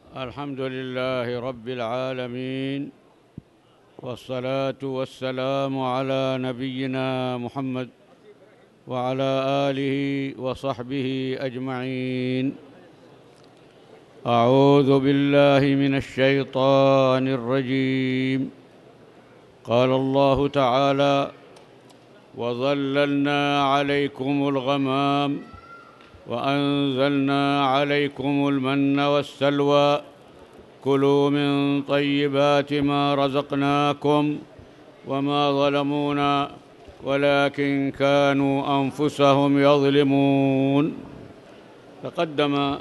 الحمد لله رب العالمين، والصلاة والسلام على نبينا محمد وعلى آله وصحبه أجمعين. أعوذ بالله من الشيطان الرجيم. قال الله تعالى: وظللنا عليكم الغمام وأنزلنا عليكم المن والسلوى كلوا من طيبات ما رزقناكم وما ظلمونا ولكن كانوا أنفسهم يظلمون. تقدم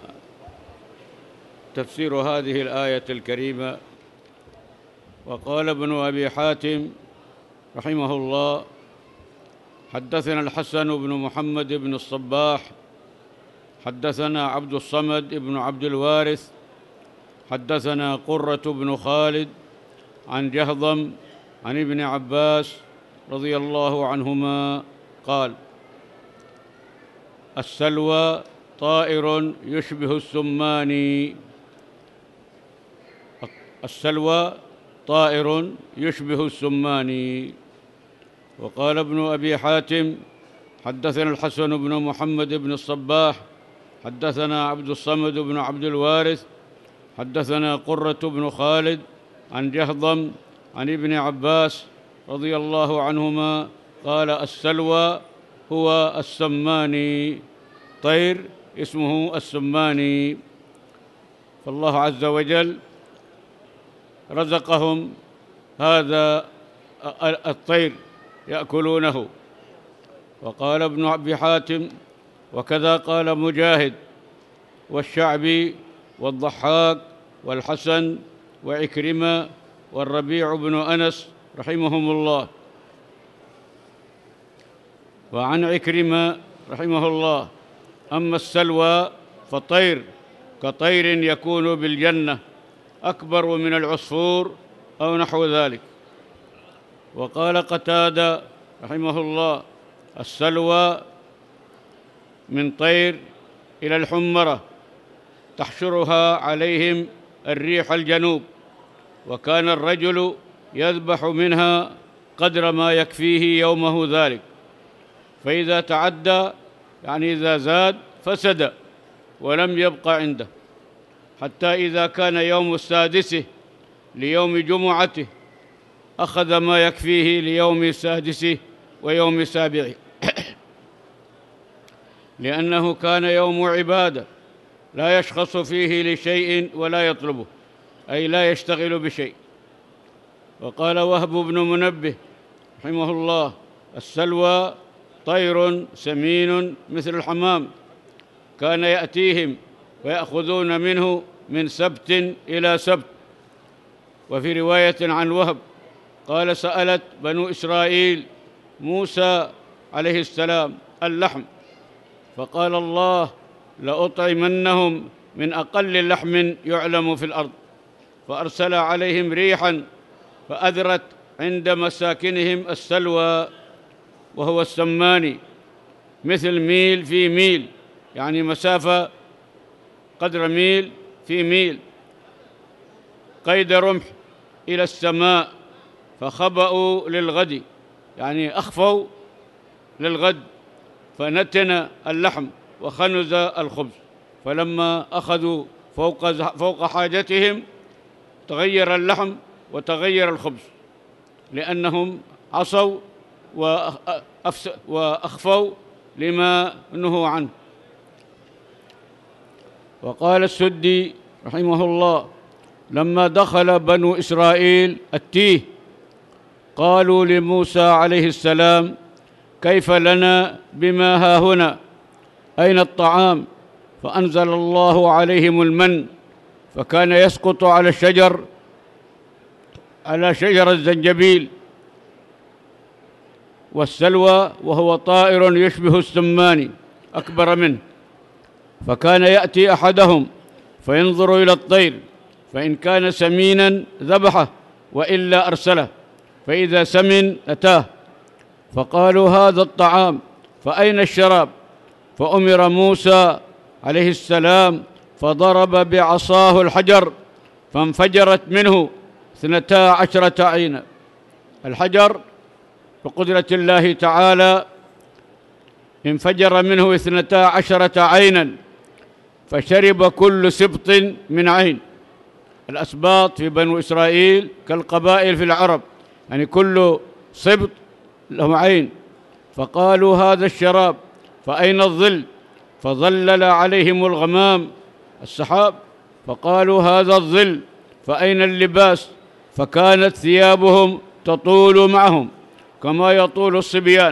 تفسير هذه الآية الكريمة، وقال ابن أبي حاتم رحمه الله: حدثنا الحسن بن محمد بن الصباح حدثنا عبد الصمد بن عبد الوارث حدثنا قرة بن خالد عن جهضم عن ابن عباس رضي الله عنهما قال: السلوى طائر يشبه السمان. السلوى طائر يشبه السمان. وقال ابن أبي حاتم: حدثنا الحسن بن محمد بن الصباح حدثنا عبد الصمد بن عبد الوارث حدثنا قرة بن خالد عن جهضم عن ابن عباس رضي الله عنهما قال: السلوى هو السماني، طير اسمه السماني. فالله عز وجل رزقهم هذا الطير يأكلونه. وقال ابن أبي حاتم: وكذا قال مجاهد والشعبي والضحاك والحسن وعكرمة والربيع بن أنس رحمهم الله. وعن عكرمة رحمه الله: أما السلوى فطير كطير يكون بالجنة أكبر من العصفور أو نحو ذلك. وقال قتادة رحمه الله: السلوى من طير إلى الحمرة تحشرها عليهم الريح الجنوب، وكان الرجل يذبح منها قدر ما يكفيه يومه ذلك، فإذا تعدى يعني إذا زاد فسد ولم يبق عنده، حتى إذا كان يوم السادس ليوم جمعته أخذ ما يكفيه ليوم سادسه ويوم سابعه لأنه كان يوم عبادة لا يشخص فيه لشيء ولا يطلبه، أي لا يشتغل بشيء. وقال وهب بن منبه رحمه الله: السلوى طير سمين مثل الحمام، كان يأتيهم ويأخذون منه من سبت إلى سبت. وفي رواية عن وهب قال: سألت بنو إسرائيل موسى عليه السلام اللحم، فقال الله: لأطعمنهم من أقل لحم يعلم في الأرض، فأرسل عليهم ريحا فأذرت عند مساكنهم السلوى، وهو السماني، مثل ميل في ميل، يعني مسافة قدر ميل في ميل، قيد رمح إلى السماء، فخبأوا للغد، يعني أخفوا للغد، فنتن اللحم وخنز الخبز، فلما أخذوا فوق حاجتهم تغير اللحم وتغير الخبز، لأنهم عصوا وأخفوا لما نهوا عنه. وقال السدي رحمه الله: لما دخل بنو إسرائيل التيه قالوا لموسى عليه السلام: كيف لنا بما هاهنا؟ أين الطعام؟ فأنزل الله عليهم المن، فكان يسقط على الشجر، على شجر الزنجبيل. والسلوى وهو طائر يشبه السمان أكبر منه، فكان يأتي أحدهم فينظر إلى الطير، فإن كان سمينا ذبحه وإلا أرسله، فإذا سمن أتاه، فقالوا: هذا الطعام، فأين الشراب؟ فأمر موسى عليه السلام فضرب بعصاه الحجر فانفجرت منه 12 عينا. الحجر بقدرة الله تعالى انفجر منه 12 عينا، فشرب كل سبط من عين. الأسباط في بنو إسرائيل كالقبائل في العرب، يعني كل سبط له عين. فقالوا هذا الشراب، فأين الظل؟ فظلل عليهم الغمام السحاب. فقالوا هذا الظل، فأين اللباس؟ فكانت ثيابهم تطول معهم كما يطول الصبيان،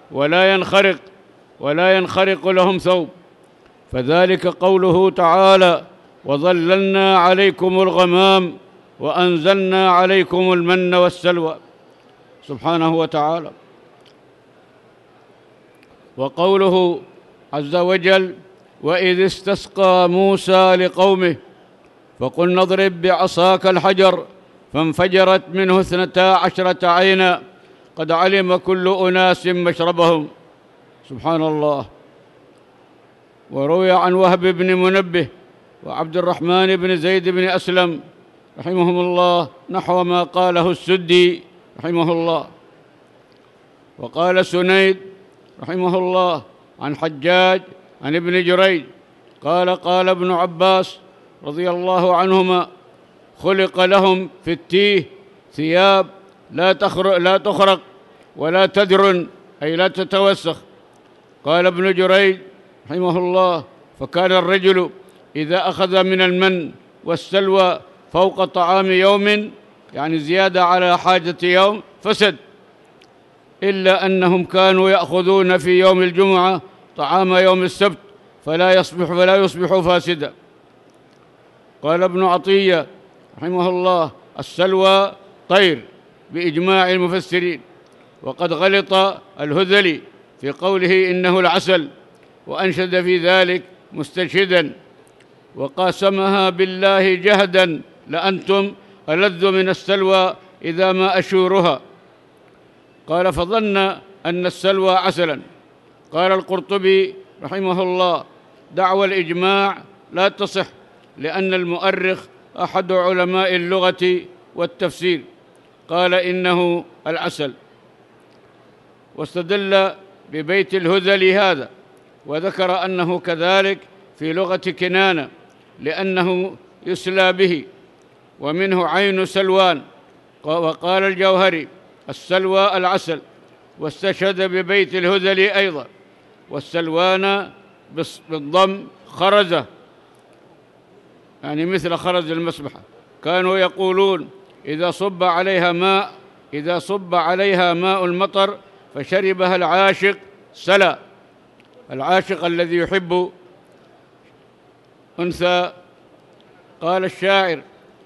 ولا ينخرق لهم ثوب. فذلك قوله تعالى: وظللنا عليكم الغمام وأنزلنا عليكم المن والسلوى، سبحانه وتعالى. وقوله عز وجل: وإذ استسقى موسى لقومه فقلنا اضرب بعصاك الحجر فانفجرت منه 12 عينا قد علم كل أناس مشربهم، سبحان الله. وروي عن وهب بن منبه وعبد الرحمن بن زيد بن أسلم رحمهم الله نحو ما قاله السدي رحمه الله. وقال سنيد رحمه الله عن حجاج عن ابن جريج قال ابن عباس رضي الله عنهما: خلق لهم في التيه ثياب لا تخرق ولا تدرن، أي لا تتوسخ. قال ابن جريج رحمه الله: فكان الرجل إذا أخذ من المن والسلوى فوق طعام يوم، يعني زيادة على حاجة يوم، فسد، إلا أنهم كانوا يأخذون في يوم الجمعة طعام يوم السبت فلا يصبح فاسدا. قال ابن عطية رحمه الله: السلوى طير بإجماع المفسرين. وقد غلط الهذلي في قوله إنه العسل، وأنشد في ذلك مستشهدا: وقاسمها بالله جهدا لأنتم ألذ من السلوى إذا ما أشورها. قال: فظن أن السلوى عسلا. قال القرطبي رحمه الله: دعوى الإجماع لا تصح، لأن المؤرخ أحد علماء اللغة والتفسير قال إنه العسل. واستدل ببيت الهذلي هذا، وذكر أنه كذلك في لغة كنانة لأنه يسلى به، ومنه عين سلوان. وقال الجوهري: السلوى العسل. واستشهد ببيت الهذلي أيضا. والسلوان بالضم خرزة، يعني مثل خرز المسبحة. كانوا يقولون إذا صب عليها ماء المطر فشربها العاشق سلا، العاشق الذي يحب أنثى. قال الشاعر: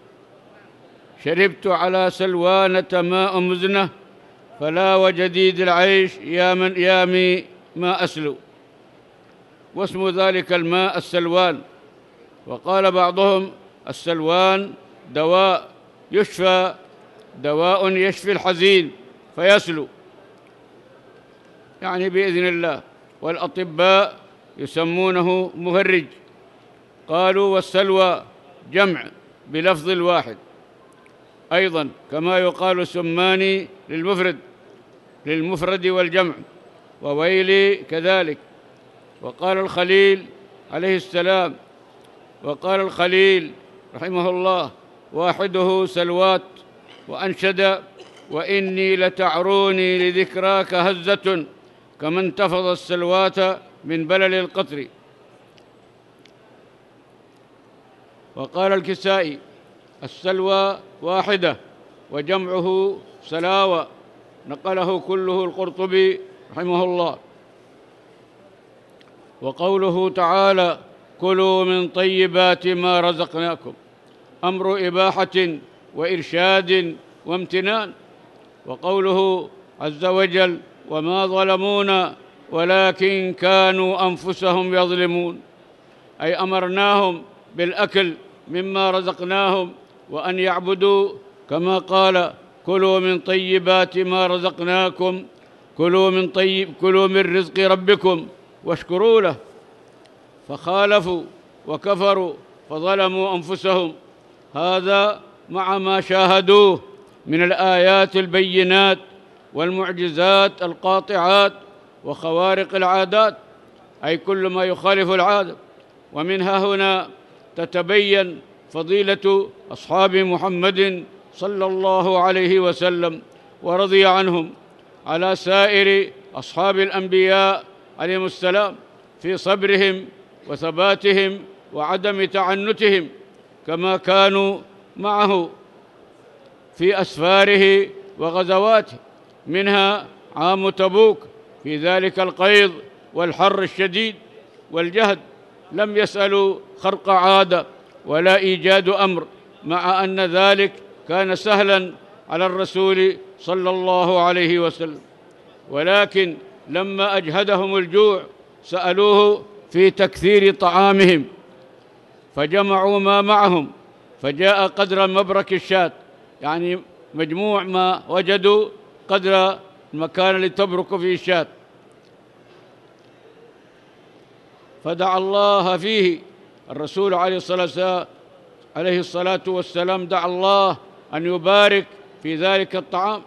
شربت على سلوانة ماء مزنة فلا وجديد العيش يا مي ما أسلو. واسم ذلك الماء السلوان. وقال بعضهم: السلوان دواء يشفي الحزين فيسلو، يعني بإذن الله. والأطباء يسمونه مهرج. قالوا: والسلوى جمع بلفظ الواحد أيضا، كما يقال سماني للمفرد والجمع، وويلي كذلك. وقال الخليل عليه السلام، وقال الخليل رحمه الله: واحده سلوات. وأنشد: وإني لتعروني لذكراك هزة كما انتفض السلوات من بلل القطر. وقال الكسائي: السلوى واحدة وجمعه سلاوى. نقله كله القرطبي رحمه الله. وقوله تعالى: كلوا من طيبات ما رزقناكم، أمر إباحة وإرشاد وامتنان. وقوله عز وجل: وما ظلمونا ولكن كانوا أنفسهم يظلمون، أي أمرناهم بالأكل مما رزقناهم وأن يعبدوا، كما قال: كلوا من طيبات ما رزقناكم، كلوا من رزق ربكم واشكروا له. فخالفوا وكفروا فظلموا أنفسهم. هذا مع ما شاهدوه من الآيات البينات والمعجزات القاطعات وخوارق العادات، أي كل ما يخالف العادة. ومنها هنا تتبين فضيلة أصحاب محمد صلى الله عليه وسلم ورضي عنهم على سائر أصحاب الأنبياء عليهم السلام في صبرهم وثباتهم وعدم تعنتهم، كما كانوا معه في أسفاره وغزواته، منها عام تبوك في ذلك القيض والحر الشديد والجهد، لم يسألوا خرق عادة ولا إيجاد أمر، مع أن ذلك كان سهلا على الرسول صلى الله عليه وسلم. ولكن لما أجهدهم الجوع سألوه في تكثير طعامهم، فجمعوا ما معهم فجاء قدر مبرك الشاة، يعني مجموع ما وجدوا قدر المكان اللي تبرك فيه الشاة، فدعا الله فيه. الرسول عليه الصلاة والسلام دعا الله أن يبارك في ذلك الطعام،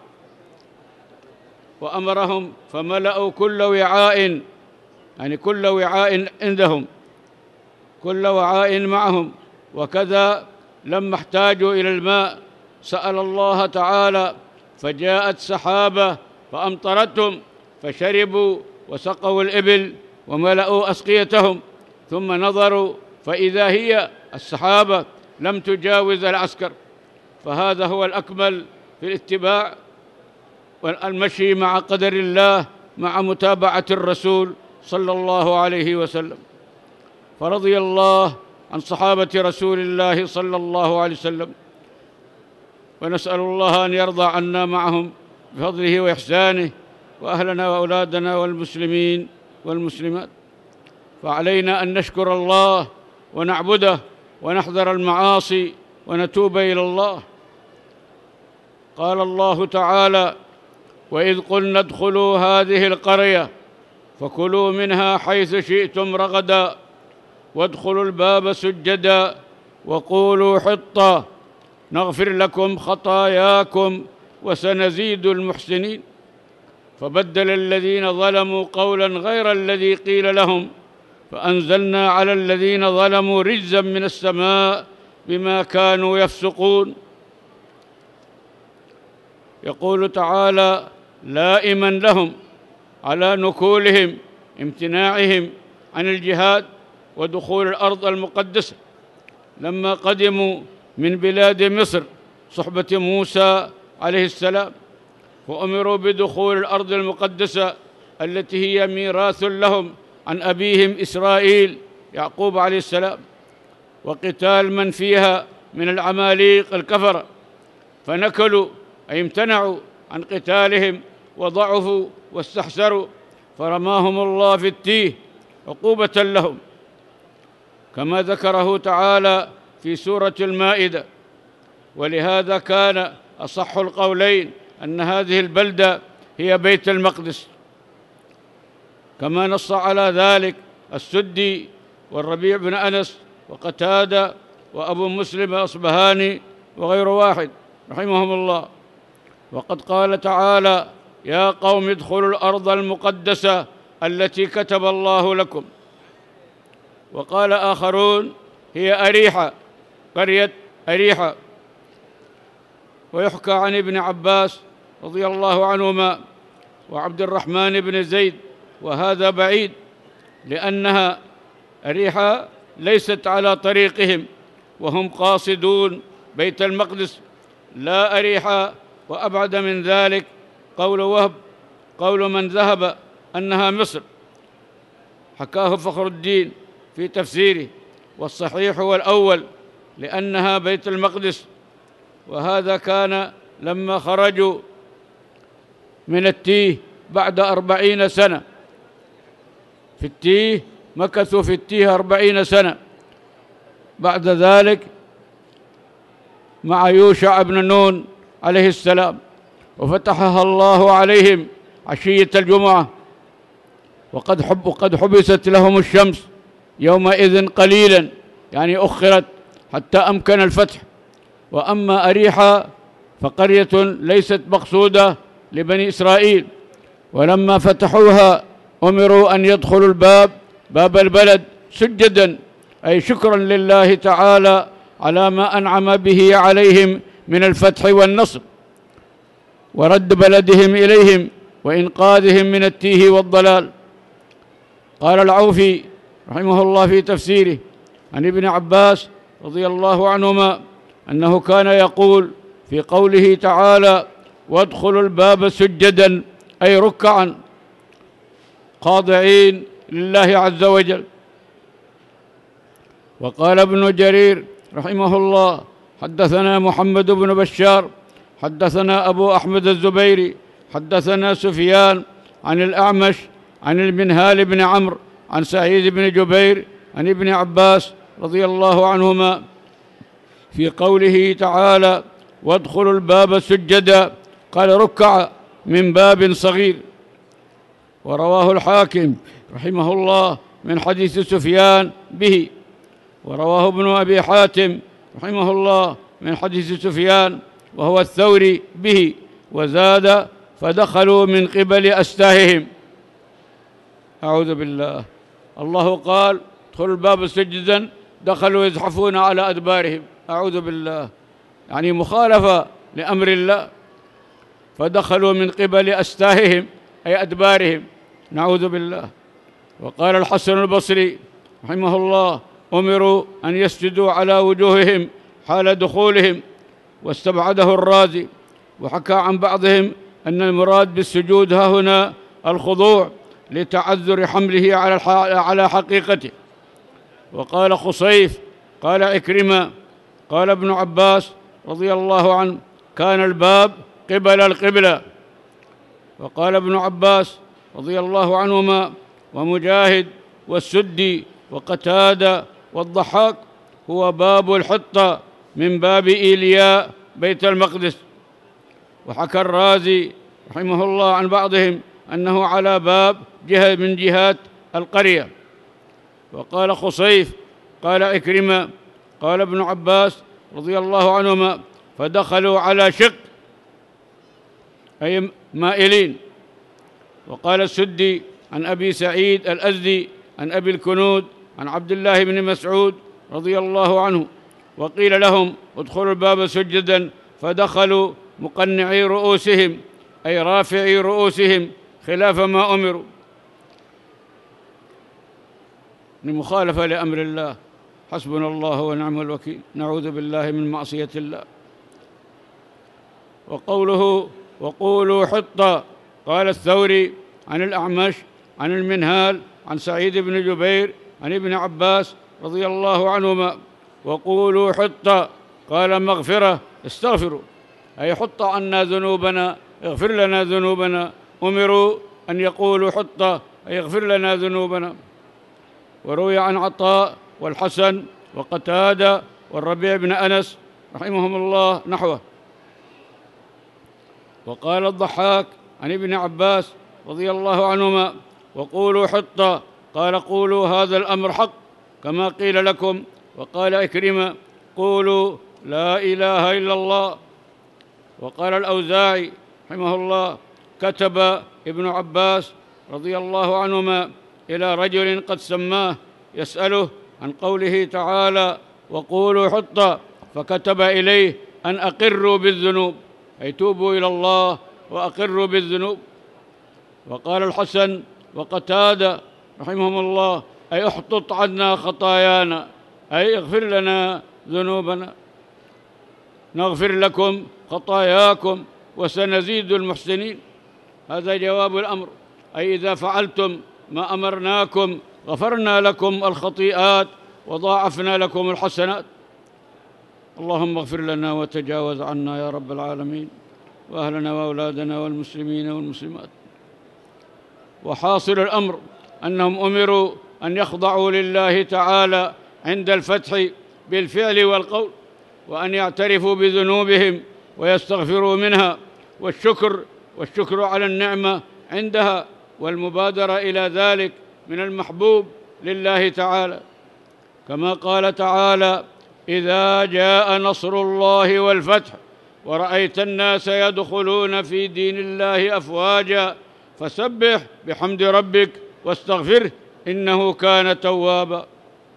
وأمرهم فملأوا كل وعاء، يعني كل وعاء عندهم، كل وعاء معهم. وكذا لما احتاجوا إلى الماء سأل الله تعالى فجاءت سحابة فأمطرتهم فشربوا وسقوا الإبل وملأوا أسقيتهم، ثم نظروا فإذا هي السحابة لم تجاوز العسكر. فهذا هو الأكمل في الاتباع والمشي مع قدر الله مع متابعة الرسول صلى الله عليه وسلم. فرضي الله عن صحابة رسول الله صلى الله عليه وسلم، ونسأل الله أن يرضى عنا معهم بفضله وإحسانه، وأهلنا وأولادنا والمسلمين والمسلمات. فعلينا أن نشكر الله ونعبده ونحذر المعاصي ونتوب إلى الله. قال الله تعالى: وإذ قلنا ادخلوا هذه القرية فكلوا منها حيث شئتم رغدا وادخلوا الباب سجدا وقولوا حطة نغفر لكم خطاياكم وسنزيد المحسنين. فبدل الذين ظلموا قولا غير الذي قيل لهم فأنزلنا على الذين ظلموا رجزا من السماء بما كانوا يفسقون. يقول تعالى لائما لهم على نكولهم امتناعهم عن الجهاد ودخول الأرض المقدسة لما قدموا من بلاد مصر صحبة موسى عليه السلام، وأمروا بدخول الأرض المقدسة التي هي ميراث لهم عن أبيهم إسرائيل يعقوب عليه السلام، وقتال من فيها من العماليق الكفرة، فنكلوا أي امتنعوا عن قتالهم وضعفوا واستحسروا، فرماهم الله في التيه عقوبة لهم، كما ذكره تعالى في سورة المائدة. ولهذا كان أصح القولين أن هذه البلدة هي بيت المقدس، كما نص على ذلك السدي والربيع بن أنس وقتادة وأبو مسلم الأصبهاني وغير واحد رحمهم الله. وقد قال تعالى: يا قوم ادخلوا الأرض المقدسة التي كتب الله لكم. وقال آخرون: هي أريحة، قرية أريحة. ويحكى عن ابن عباس رضي الله عنهما وعبد الرحمن بن زيد، وهذا بعيد، لأنها أريحة ليست على طريقهم وهم قاصدون بيت المقدس، لا أريحة. وأبعد من ذلك قول وهب قول من ذهب أنها مصر، حكاه فخر الدين في تفسيره، والصحيح هو الأول لأنها بيت المقدس. وهذا كان لما خرجوا من التيه بعد 40 سنة، في التيه مكثوا في التيه 40 سنة. بعد ذلك مع يوشع بن نون عليه السلام، وفتحها الله عليهم عشية الجمعة، وقد حبست لهم الشمس يومئذ قليلا يعني أخرت حتى أمكن الفتح. وأما أريحا فقرية ليست مقصودة لبني إسرائيل، ولما فتحوها أمروا أن يدخلوا باب البلد سجدا، أي شكرا لله تعالى على ما أنعم به عليهم من الفتح والنصر ورد بلدهم إليهم وإنقاذهم من التيه والضلال. قال العوفي رحمه الله في تفسيره عن ابن عباس رضي الله عنهما أنه كان يقول في قوله تعالى: وادخلوا الباب سجدا، أي ركعا خاضعين لله عز وجل. وقال ابن جرير رحمه الله: حدثنا محمد بن بشار حدثنا أبو أحمد الزبيري حدثنا سفيان عن الأعمش عن المنهال بن عمرو عن سعيد بن جبير عن ابن عباس رضي الله عنهما في قوله تعالى: وادخلوا الباب سجدا، قال ركع من باب صغير. ورواه الحاكم رحمه الله من حديث سفيان به، ورواه ابن أبي حاتم رحمه الله من حديث سفيان وهو الثوري به، وزاد: فدخلوا من قبل أستاههم. أعوذ بالله. الله قال: ادخلوا الباب سجدا، دخلوا يزحفون على أدبارهم. أعوذ بالله، يعني مخالفة لأمر الله. فدخلوا من قبل أستاههم أي أدبارهم، نعوذ بالله. وقال الحسن البصري رحمه الله: أمروا أن يسجدوا على وجوههم حال دخولهم. واستبعده الرازي، وحكى عن بعضهم أن المراد بالسجود ها هنا الخضوع لتعذر حمله على حقيقته. وقال خصيف قال عكرمة قال ابن عباس رضي الله عنه: كان الباب قبل القبلة. وقال ابن عباس رضي الله عنهما ومجاهد والسدي وقتادة والضحاك: هو باب الحطة من باب إيلياء بيت المقدس. وحكى الرازي رحمه الله عن بعضهم أنه على باب جهة من جهات القرية. وقال خصيف قال عكرمة قال ابن عباس رضي الله عنهما: فدخلوا على شق، أي مائلين. وقال السدي عن أبي سعيد الأزدي عن أبي الكنود عن عبد الله بن مسعود رضي الله عنه: وقيل لهم: ادخلوا الباب سجدا، فدخلوا مقنعي رؤوسهم، أي رافعي رؤوسهم خلاف ما أمروا، لمخالفة لأمر الله. حسبنا الله ونعم الوكيل، نعوذ بالله من معصية الله. وقوله: وقولوا حطة، قال الثوري عن الأعمش عن المنهال عن سعيد بن جبير عن ابن عباس رضي الله عنهما: وقولوا حطة، قال مغفرة، استغفروا، أي حط عنا ذنوبنا، اغفر لنا ذنوبنا. أمروا أن يقولوا حطة، أي اغفر لنا ذنوبنا. وروي عن عطاء والحسن وقتادة والربيع بن أنس رحمهم الله نحوه. وقال الضحاك عن ابن عباس رضي الله عنهما: وقولوا حطة، قال قولوا هذا الأمر حق كما قيل لكم. وقال عكرمة: قولوا لا إله إلا الله. وقال الأوزاعي رحمه الله: كتب ابن عباس رضي الله عنهما إلى رجل قد سماه يسأله عن قوله تعالى: وقولوا حطة، فكتب إليه أن أقروا بالذنوب، أي توبوا إلى الله وأقروا بالذنوب. وقال الحسن وقتادة رحمهم الله: أي احطط عنا خطايانا، أي اغفر لنا ذنوبنا، نغفر لكم خطاياكم وسنزيد المحسنين. هذا جواب الأمر، أي إذا فعلتم ما أمرناكم غفرنا لكم الخطيئات وضاعفنا لكم الحسنات. اللهم اغفر لنا وتجاوز عنا يا رب العالمين، وأهلنا وأولادنا والمسلمين والمسلمات. وحاصل الأمر أنهم أمروا أن يخضعوا لله تعالى عند الفتح بالفعل والقول، وأن يعترفوا بذنوبهم ويستغفروا منها، والشكر على النعمة عندها، والمبادرة إلى ذلك من المحبوب لله تعالى. كما قال تعالى: إذا جاء نصر الله والفتح ورأيت الناس يدخلون في دين الله أفواجا فسبح بحمد ربك واستغفره إنه كان توابا.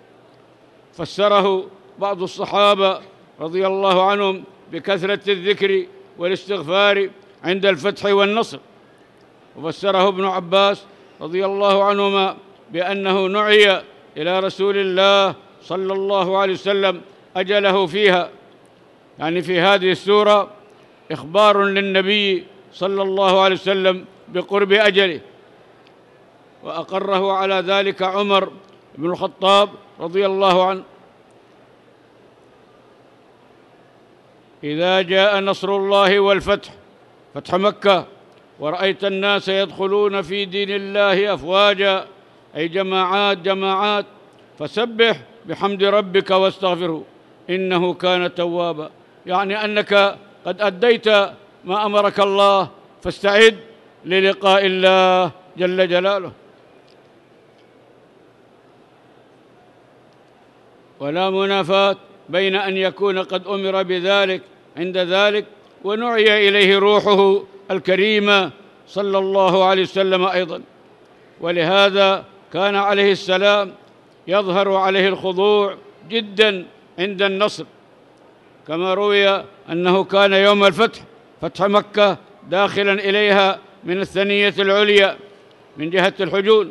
فسره بعض الصحابة رضي الله عنهم بكثرة الذكر والاستغفار عند الفتح والنصر، وفسره ابن عباس رضي الله عنهما بأنه نعي إلى رسول الله صلى الله عليه وسلم أجله فيها، يعني في هذه السورة إخبار للنبي صلى الله عليه وسلم بقرب أجله، وأقره على ذلك عمر بن الخطاب رضي الله عنه. إذا جاء نصر الله والفتح، فتح مكة، ورأيت الناس يدخلون في دين الله أفواجا، أي جماعات جماعات، فسبح بحمد ربك واستغفره إنه كان توابا، يعني أنك قد أديت ما أمرك الله، فاستعد للقاء الله جل جلاله. ولا منافاة بين أن يكون قد أمر بذلك عند ذلك ونعي إليه روحه الكريمة صلى الله عليه وسلم أيضا. ولهذا كان عليه السلام يظهر عليه الخضوع جدا عند النصر، كما روي أنه كان يوم الفتح، فتح مكة، داخلا إليها من الثنية العليا من جهة الحجون،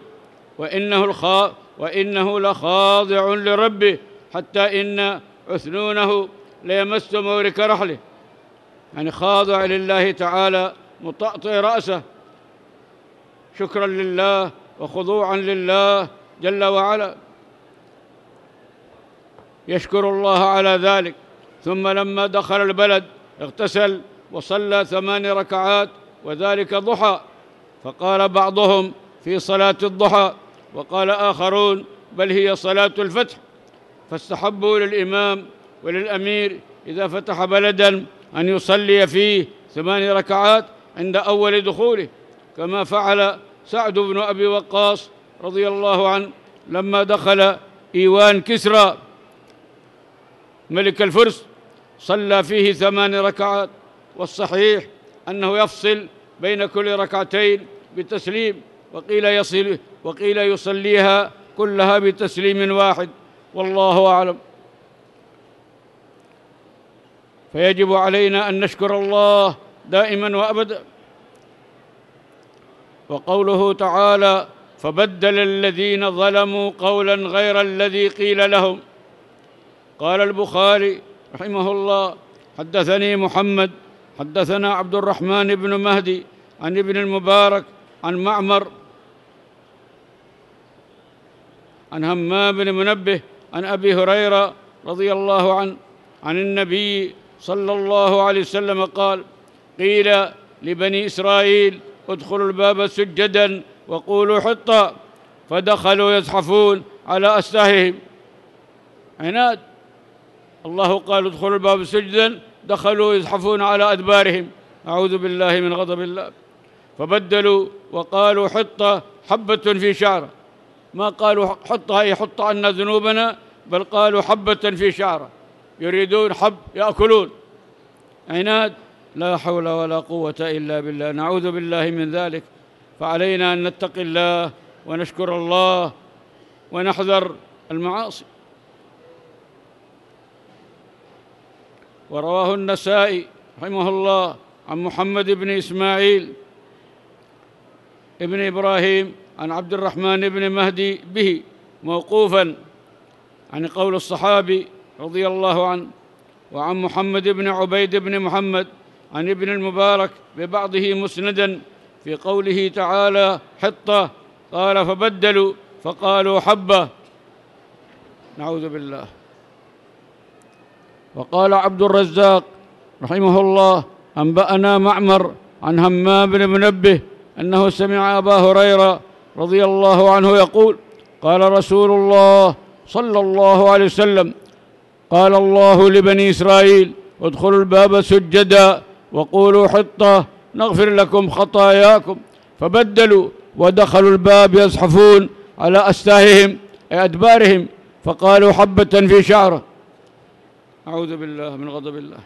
وإنه لخاضع لربه حتى إن عثنونه ليمس مورك رحله، يعني خاضع لله تعالى مطأطئ رأسه شكرا لله وخضوعا لله جل وعلا، يشكر الله على ذلك. ثم لما دخل البلد اغتسل وصلى 8 ركعات، وذلك ضحى، فقال بعضهم في صلاة الضحى، وقال آخرون بل هي صلاة الفتح، فاستحبوا للإمام وللأمير إذا فتح بلدا أن يصلي فيه 8 ركعات عند أول دخوله، كما فعل سعد بن أبي وقاص رضي الله عنه لما دخل إيوان كسرى ملك الفرس صلى فيه 8 ركعات. والصحيح أنه يفصل بين كل ركعتين بتسليم، وقيل يصليها كلها بتسليم واحد، والله أعلم. فيجب علينا أن نشكر الله دائما وأبدا. وقوله تعالى: فبدل الذين ظلموا قولا غير الذي قيل لهم. قال البخاري رحمه الله: حدثني محمد حدثنا عبد الرحمن بن مهدي عن ابن المبارك عن معمر عن همام بن منبه عن أبي هريرة رضي الله عنه عن النبي صلى الله عليه وسلم قال: قيل لبني إسرائيل ادخلوا الباب سجدا وقولوا حطة، فدخلوا يزحفون على أستاههم. عناد، الله قال ادخلوا الباب سجدا، دخلوا يزحفون على أدبارهم، أعوذ بالله من غضب الله. فبدلوا وقالوا حطة حبة في شعرة، ما قالوا حطة أي حط عنا ذنوبنا، بل قالوا حبة في شعرة، يريدون حب يأكلون. عناد، لا حول ولا قوة إلا بالله، نعوذ بالله من ذلك. فعلينا أن نتقي الله ونشكر الله ونحذر المعاصي. ورواه النسائي رحمه الله عن محمد بن إسماعيل ابن إبراهيم عن عبد الرحمن بن مهدي به موقوفا عن قول الصحابي رضي الله عنه، وعن محمد بن عبيد بن محمد عن ابن المبارك ببعضه مسندا في قوله تعالى حطة، قال: فبدلوا فقالوا حبة، نعوذ بالله. وقال عبد الرزاق رحمه الله: أنبأنا معمر عن همام بن منبه أنه سمع أبا هريرة رضي الله عنه يقول: قال رسول الله صلى الله عليه وسلم: قال الله لبني إسرائيل: ادخلوا الباب سجدا وقولوا حطة نغفر لكم خطاياكم، فبدلوا ودخلوا الباب يزحفون على أستاههم أي أدبارهم، فقالوا حبة في شعره. أعوذ بالله من غضب الله.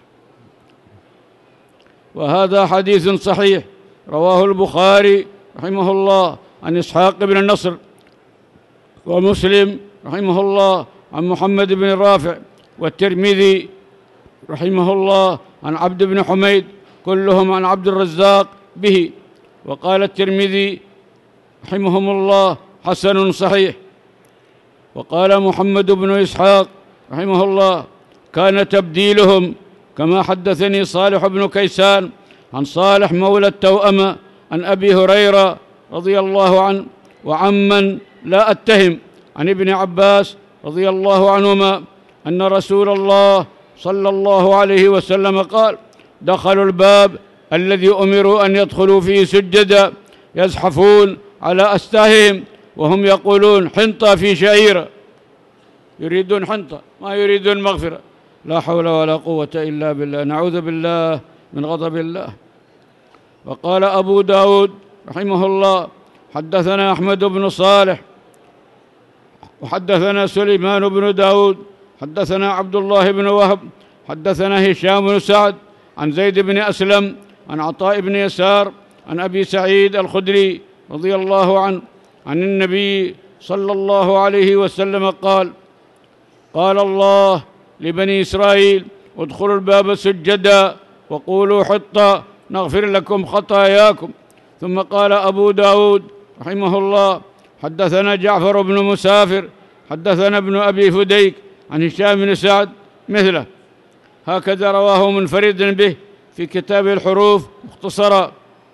وهذا حديث صحيح رواه البخاري رحمه الله عن إسحاق بن النصر، ومسلم رحمه الله عن محمد بن رافع، والترمذي رحمه الله عن عبد بن حميد، كلهم عن عبد الرزاق به. وقال الترمذي رحمهم الله حسن صحيح. وقال محمد بن إسحاق رحمه الله كان تبديلهم كما حدثني صالح بن كيسان عن صالح مولى التوأمة عن أبي هريرة رضي الله عنه وعمن لا أتهم عن ابن عباس رضي الله عنهما أن رسول الله صلى الله عليه وسلم قال: دخلوا الباب الذي أمروا أن يدخلوا فيه سجدا يزحفون على أستاههم وهم يقولون حنطة في شعيرة، يريدون حنطة ما يريدون مغفرة. لا حول ولا قوة إلا بالله، نعوذ بالله من غضب الله. وقال أبو داود رحمه الله حدثنا أحمد بن صالح وحدثنا سليمان بن داود حدثنا عبد الله بن وهب حدثنا هشام بن سعد عن زيد بن أسلم عن عطاء بن يسار عن أبي سعيد الخدري رضي الله عنه عن النبي صلى الله عليه وسلم قال: قال الله لبني إسرائيل: ادخلوا الباب سجدا وقولوا حطة نغفر لكم خطاياكم. ثم قال أبو داود رحمه الله حدثنا جعفر بن مسافر حدثنا ابن أبي فديك عن هشام بن سعد مثله، هكذا رواه منفردا به في كتاب الحروف مختصرا.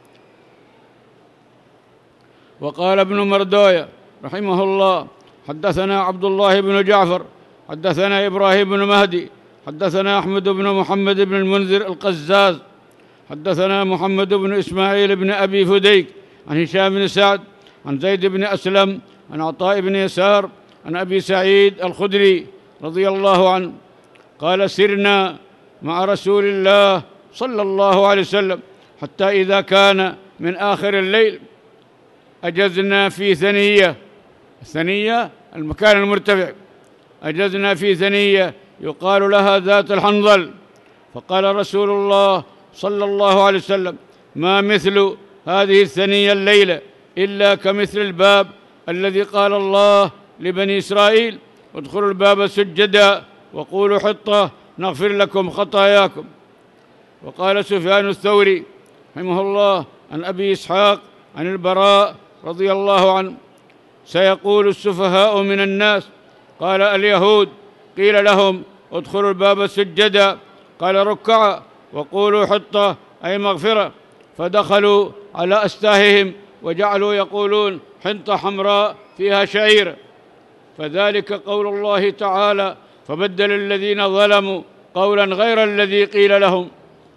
وقال ابن مردوية رحمه الله حدثنا عبد الله بن جعفر حدثنا إبراهيم بن مهدي حدثنا أحمد بن محمد بن المنذر القزاز حدثنا محمد بن إسماعيل بن أبي فديك عن هشام بن سعد عن زيد بن أسلم عن عطاء بن يسار عن أبي سعيد الخدري رضي الله عنه قال: سرنا مع رسول الله صلى الله عليه وسلم حتى إذا كان من آخر الليل أجزنا في ثنية المكان المرتفع، أجزنا في ثنية يقال لها ذات الحنظل. فقال رسول الله صلى الله عليه وسلم: ما مثل هذه الثنية الليلة إلا كمثل الباب الذي قال الله لبني إسرائيل: ادخلوا الباب سجدا وقولوا حطة نغفر لكم خطاياكم. وقال سفيان الثوري رحمه الله عن أبي إسحاق عن البراء رضي الله عنه: سيقول السفهاء من الناس، قال اليهود، قيل لهم: ادخلوا الباب سجدا، قال ركعا وقولوا حطة أي مغفرة، فدخلوا على أستاههم وجعلوا يقولون حنطة حمراء فيها شعير. فذلك قول الله تعالى: فبدل الذين ظلموا قولا غير الذي قيل لهم.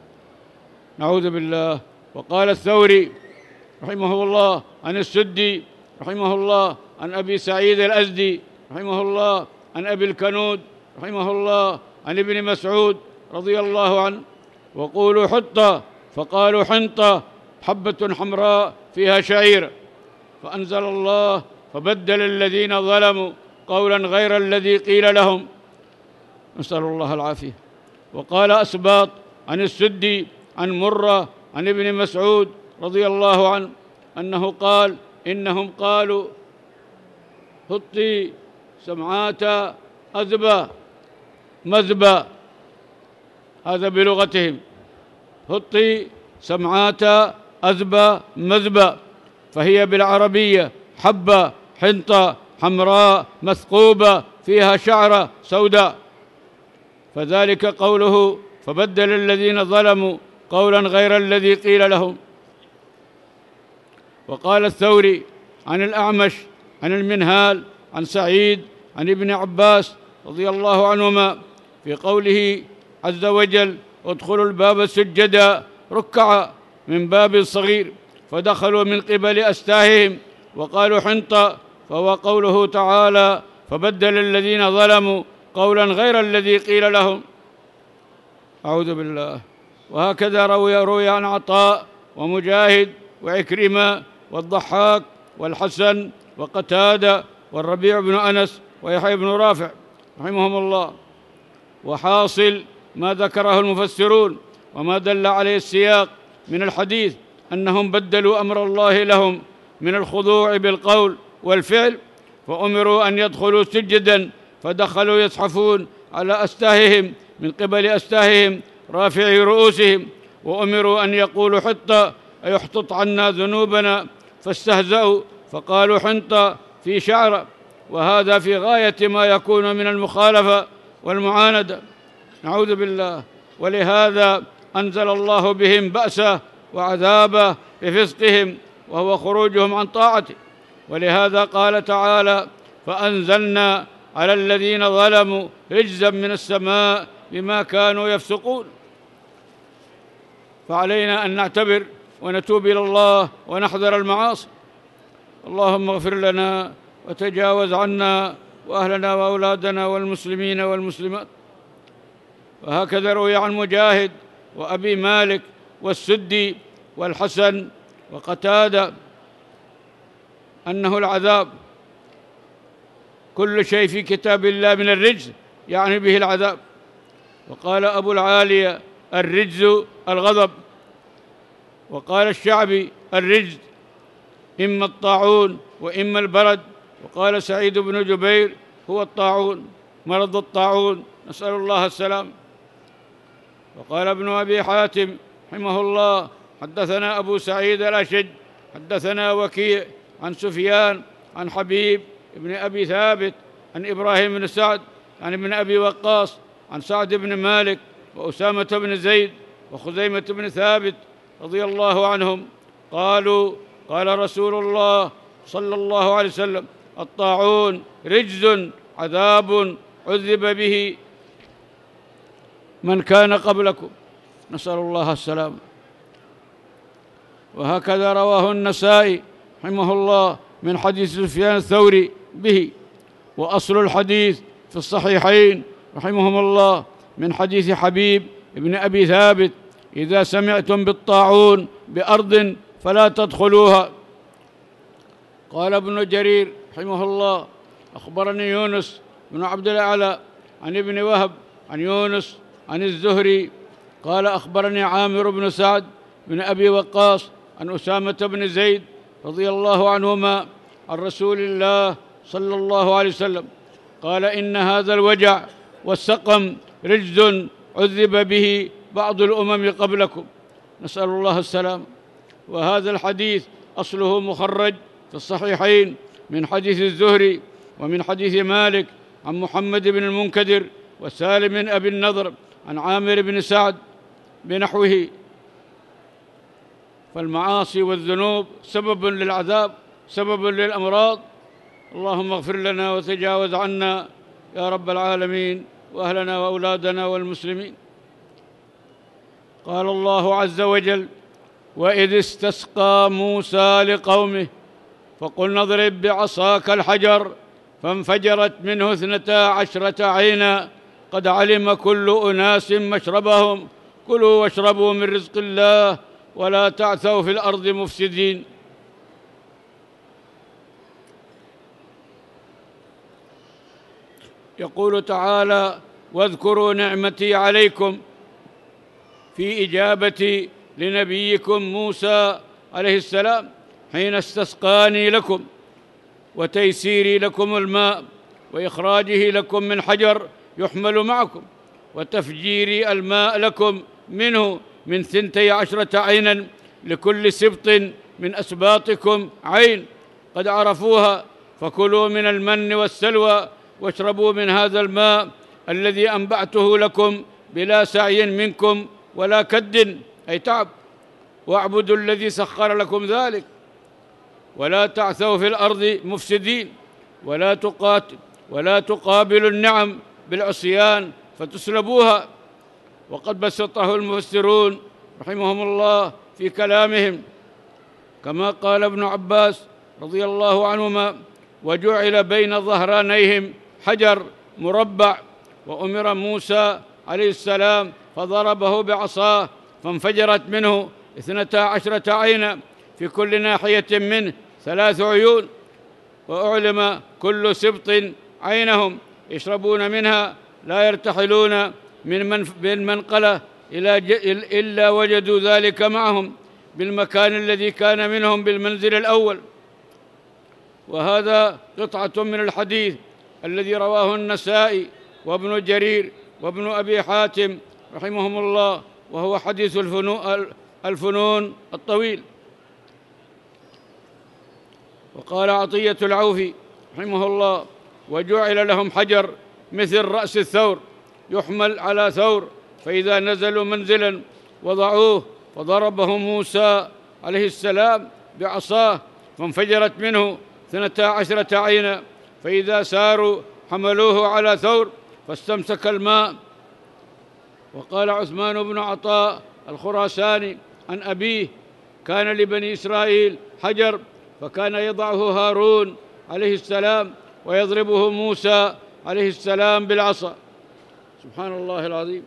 نعوذ بالله. وقال الثوري رحمه الله عن السدي رحمه الله عن أبي سعيد الأزدي رحمه الله عن أبي الكنود رحمه الله عن ابن مسعود رضي الله عنه: وقولوا حطة، فقالوا حنطة حبة حمراء فيها شعير. فأنزل الله: فبدل الذين ظلموا قولا غير الذي قيل لهم. نسأل الله العافية. وقال أسباط عن السدي عن مرة عن ابن مسعود رضي الله عنه أنه قال: إنهم قالوا هطي سمعات أذبى مذبى، هذا بلغتهم، هطي سمعات أذبى مذبى، فهي بالعربية حبة حنطة حمراء مثقوبة فيها شعرة سوداء. فذلك قوله: فبدل الذين ظلموا قولا غير الذي قيل لهم. وقال الثوري عن الأعمش عن المنهال عن سعيد عن ابن عباس رضي الله عنهما في قوله عز وجل: ادخلوا الباب سجدا ركعا من باب صغير، فدخلوا من قبل أستاههم وقالوا حنطة، فهو قوله تعالى: فبدل الذين ظلموا قولا غير الذي قيل لهم. أعوذ بالله. وهكذا روي عن عطاء ومجاهد وعكرمة والضحاك والحسن وقتادة والربيع بن أنس ويحيى بن رافع رحمهم الله. وحاصل ما ذكره المفسرون وما دل عليه السياق من الحديث أنهم بدلوا أمر الله لهم من الخضوع بالقول والفعل، فأمروا أن يدخلوا سجدا فدخلوا يزحفون على أستاههم من قبل أستاههم رافعي رؤوسهم، وأمروا أن يقولوا حط أي احطط عنا ذنوبنا، فاستهزأوا فقالوا حنط في شعر، وهذا في غاية ما يكون من المخالفة والمعاندة، نعوذ بالله. ولهذا أنزل الله بهم بأسه وعذابه بفسقهم وهو خروجهم عن طاعته. ولهذا قال تعالى: فأنزلنا على الذين ظلموا رجزا من السماء بما كانوا يفسقون. فعلينا أن نعتبر ونتوب إلى الله ونحذر المعاصي. اللهم اغفر لنا وتجاوز عنا وأهلنا وأولادنا والمسلمين والمسلمات. وهكذا روي عن مجاهد وأبي مالك والسدي والحسن وقتادة أنه العذاب كل شيء في كتاب الله من الرجز، يعني به العذاب. وقال أبو العالية: الرجز الغضب. وقال الشعبي: الرجز إما الطاعون وإما البرد. وقال سعيد بن جبير: هو الطاعون، مرض الطاعون، نسأل الله السلام. وقال ابن أبي حاتم رحمه الله: حدثنا أبو سعيد الأشج حدثنا وكيع عن سفيان عن حبيب ابن أبي ثابت عن إبراهيم بن سعد عن ابن أبي وقاص عن سعد بن مالك وأسامة بن زيد وخزيمة بن ثابت رضي الله عنهم قالوا: قال رسول الله صلى الله عليه وسلم: الطاعون رجز عذاب عذب به من كان قبلكم، نسأل الله السلام. وهكذا رواه النسائي رحمه الله من حديث سفيان الثوري به. وأصل الحديث في الصحيحين رحمهم الله من حديث حبيب ابن أبي ثابت: إذا سمعتم بالطاعون بأرض فلا تدخلوها. قال ابن جرير رحمه الله: أخبرني يونس بن عبد الأعلى عن ابن وهب عن يونس عن الزهري قال: أخبرني عامر بن سعد بن أبي وقاص عن أسامة بن زيد رضي الله عنهما عن رسول الله صلى الله عليه وسلم قال: إن هذا الوجع والسقم رجز عذب به بعض الأمم قبلكم، نسأل الله السلام. وهذا الحديث أصله مخرج في الصحيحين من حديث الزهري ومن حديث مالك عن محمد بن المنكدر وسالم بن أبي النضر عن عامر بن سعد بنحوه. فالمعاصي والذنوب سبب للعذاب، سبب للأمراض. اللهم اغفر لنا وتجاوز عنا يا رب العالمين، وأهلنا وأولادنا والمسلمين. قال الله عز وجل: وإذ استسقى موسى لقومه فقلنا اضرب بعصاك الحجر فانفجرت منه 12 عينا قد علم كل أناس مشربهم كلوا واشربوا من رزق الله ولا تعثوا في الأرض مفسدين. يقول تعالى: واذكروا نعمتي عليكم في إجابتي لنبيكم موسى عليه السلام حين استسقاني لكم وتيسيري لكم الماء وإخراجه لكم من حجر يحمل معكم وتفجير الماء لكم منه من 12 عينا لكل سبط من أسباطكم عين قد عرفوها فكلوا من المن والسلوى واشربوا من هذا الماء الذي أنبعته لكم بلا سعي منكم ولا كد أي تعب، واعبدوا الذي سخر لكم ذلك ولا تعثوا في الأرض مفسدين ولا تقابلوا النعم بالعصيان فتسلبوها. وقد بسطه المفسرون رحمهم الله في كلامهم كما قال ابن عباس رضي الله عنهما: وجعل بين ظهرانيهم حجر مربع وأمر موسى عليه السلام فضربه بعصاه فانفجرت منه 12 عينا في كل ناحية منه 3 عيون وأعلم كل سبط عينهم يشربون منها لا يرتحلون من منقلة إلا وجدوا ذلك معهم بالمكان الذي كان منهم بالمنزل الأول. وهذا قطعة من الحديث الذي رواه النسائي وابن جرير وابن أبي حاتم رحمهم الله، وهو حديث الفنون الطويل. وقال عطية العوفي رحمه الله: وجعل لهم حجر مثل رأس الثور يحمل على ثور، فإذا نزلوا منزلا وضعوه، فضربه موسى عليه السلام بعصاه فانفجرت منه 12 عينا، فإذا ساروا حملوه على ثور فاستمسك الماء. وقال عثمان بن عطاء الخراساني عن أبيه: كان لبني إسرائيل حجر، فكان يضعه هارون عليه السلام ويضربه موسى عليه السلام بالعصا. سبحان الله العظيم.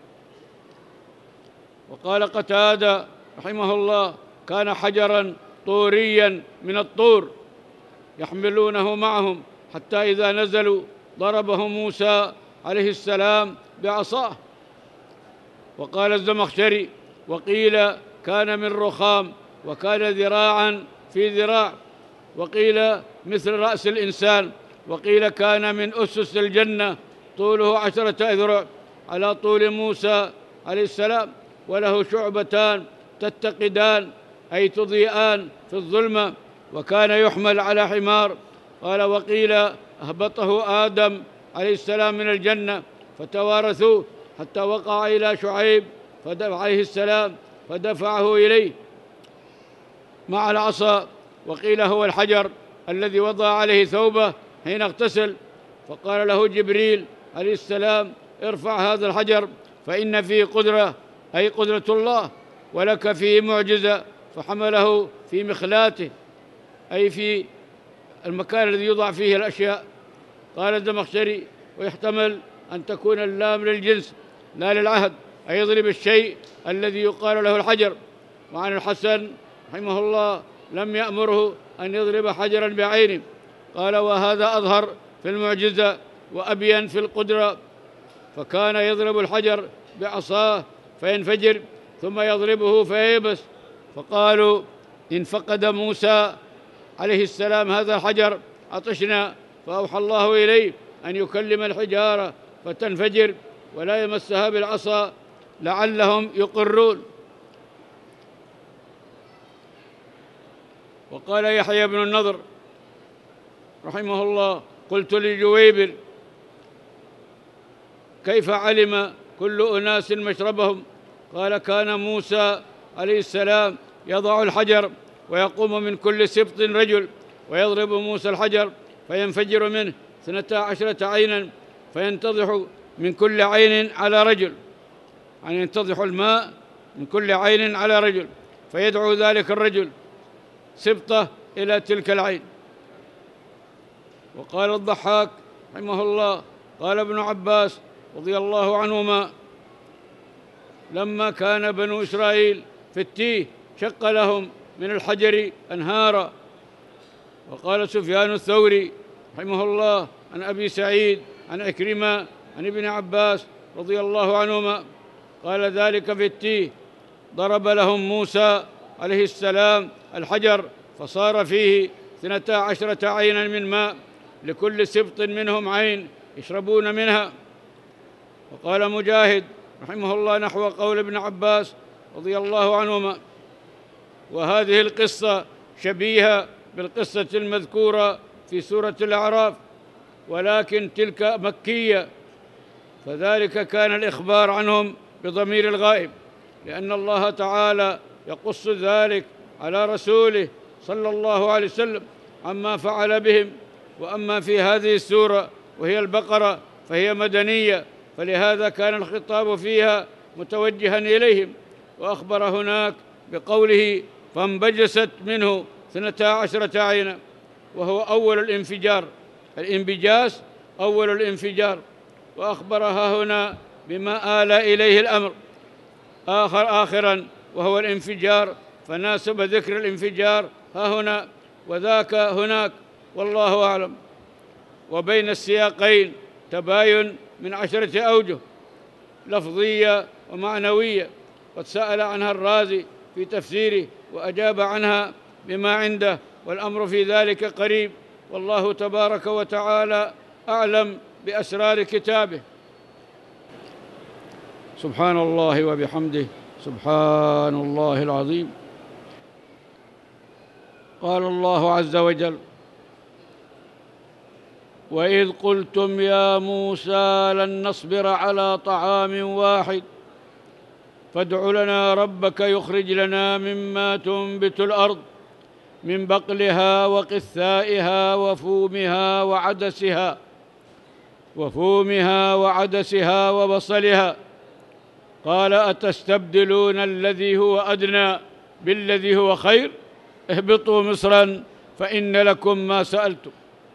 وقال قتادة رحمه الله: كان حجرا طوريا من الطور يحملونه معهم، حتى إذا نزلوا ضربه موسى عليه السلام بعصاه. وقال الزمخشري: وقيل كان من رخام، وكان ذراعا في ذراع، وقيل مثل رأس الإنسان، وقيل كان من أسس الجنة، طوله 10 أذرع على طول موسى عليه السلام، وله شعبتان تتقدان أي تضيئان في الظلمة، وكان يحمل على حمار. قال: وقيل أهبطه آدم عليه السلام من الجنة فتوارثوه حتى وقع إلى شعيب عليه السلام فدفعه إليه مع العصا. وقيل هو الحجر الذي وضع عليه ثوبه حين اغتسل، فقال له جبريل عليه السلام: ارفع هذا الحجر فإن فيه قدرة، أي قدرة الله، ولك فيه معجزة. فحمله في مخلاته، أي في المكان الذي يوضع فيه الأشياء. قال الزمخشري: ويحتمل أن تكون اللام للجنس لا للعهد، أي يضرب الشيء الذي يقال له الحجر. وعن الحسن رحمه الله: لم يأمره أن يضرب حجرا بعينه. قال: وهذا أظهر في المعجزة وأبين في القدرة، فكان يضرب الحجر بعصاه فينفجر، ثم يضربه فييبس. فقالوا: إن فقد موسى عليه السلام هذا الحجر عطشنا، فأوحى الله إليه أن يكلم الحجارة فتنفجر ولا يمسها بالعصا لعلهم يقرون. وقال يحيى بن النضر رحمه الله: قلت لجويبر: كيف علم كل أناس مشربهم؟ قال: كان موسى عليه السلام يضع الحجر، ويقوم من كل سبط رجل، ويضرب موسى الحجر فينفجر منه 12 عينا، فينتضح من كل عين على رجل، يعني ينتضح الماء من كل عين على رجل، فيدعو ذلك الرجل سبطه إلى تلك العين. وقال الضحاك رحمه الله: قال ابن عباس رضي الله عنهما: لما كان بنو إسرائيل في التيه شق لهم من الحجر أنهارا. وقال سفيان الثوري رحمه الله عن أبي سعيد عن عكرمة عن ابن عباس رضي الله عنهما قال: ذلك في التيه ضرب لهم موسى عليه السلام الحجر، فصار فيه 12 عينا من ماء، لكل سبط منهم عين يشربون منها. وقال مجاهد رحمه الله نحو قول ابن عباس رضي الله عنهما. وهذه القصة شبيهة بالقصة المذكورة في سورة الأعراف، ولكن تلك مكية، فذلك كان الإخبار عنهم بضمير الغائب، لأن الله تعالى يقص ذلك على رسوله صلى الله عليه وسلم عما فعل بهم. وأما في هذه السورة وهي البقرة فهي مدنية، فلهذا كان الخطاب فيها متوجها إليهم. وأخبر هناك بقوله: فانبجست منه 12 عينا، وهو أول الانفجار، الانبجاس أول الانفجار. وأخبرها هنا بما آل إليه الأمر آخرا وهو الانفجار، فناسب ذكر الانفجار ها هنا وذاك هناك، والله أعلم. وبين السياقين تباين من 10 أوجه لفظية ومعنوية، قد سأل عنها الرازي في تفسيره وأجاب عنها بما عنده، والأمر في ذلك قريب، والله تبارك وتعالى أعلم بأسرار كتابه. سبحان الله وبحمده، سبحان الله العظيم. قال الله عز وجل: وإذ قلتم يا موسى لن نصبر على طعام واحد فادع لنا ربك يخرج لنا مما تنبت الأرض من بقلها وقثائها وفومها وعدسها وبصلها قال أتستبدلون الذي هو أدنى بالذي هو خير اهبطوا مصرا فإن لكم ما سألتم.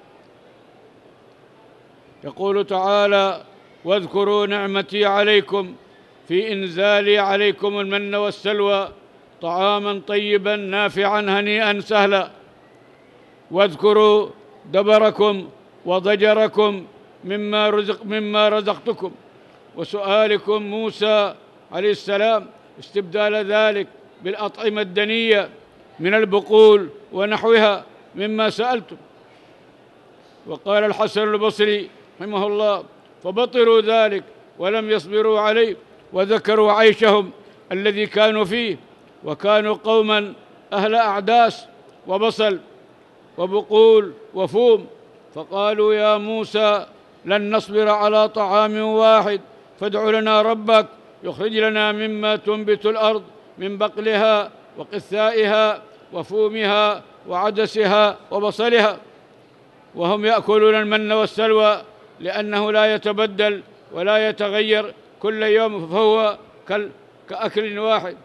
يقول تعالى: واذكروا نعمتي عليكم في إنزالي عليكم المن والسلوى طعاما طيبا نافعا هنيئا سهلا، واذكروا دبركم وضجركم مما رزقتكم، وسؤالكم موسى عليه السلام استبدال ذلك بالأطعمة الدنية من البقول ونحوها مما سألتم. وقال الحسن البصري رحمه الله: فبطروا ذلك ولم يصبروا عليه، وذكروا عيشهم الذي كانوا فيه، وكانوا قوما أهل أعداس وبصل وبقول وفوم، فقالوا يا موسى لن نصبر على طعام واحد فادع لنا ربك يخرج لنا مما تنبت الأرض من بقلها وقثائها وفومها وعدسها وبصلها، وهم يأكلون المن والسلوى لأنه لا يتبدل ولا يتغير كل يوم، فهو كأكل واحد.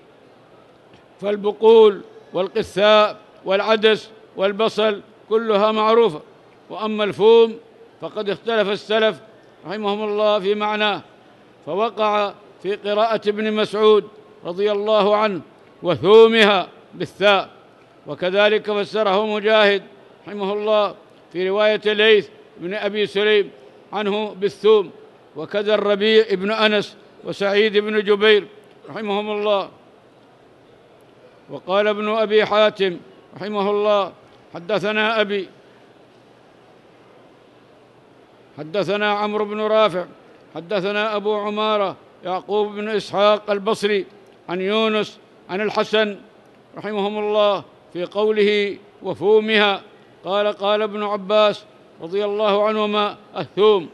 فالبقول والقثاء والعدس والبصل كلها معروفة، وأما الفوم فقد اختلف السلف رحمهم الله في معناه، فوقع في قراءة ابن مسعود رضي الله عنه وثومها بالثاء، وكذلك فسره مجاهد رحمه الله في رواية ليث بن أبي سليم عنه بالثوم، وكذا الربيع بن أنس وسعيد بن جبير رحمهم الله. وقال ابن أبي حاتم رحمه الله: حدثنا أبي حدثنا عمرو بن رافع حدثنا أبو عمارة يعقوب بن إسحاق البصري عن يونس عن الحسن رحمهم الله في قوله وفومها قال ابن عباس رضي الله عنهما: الثوم.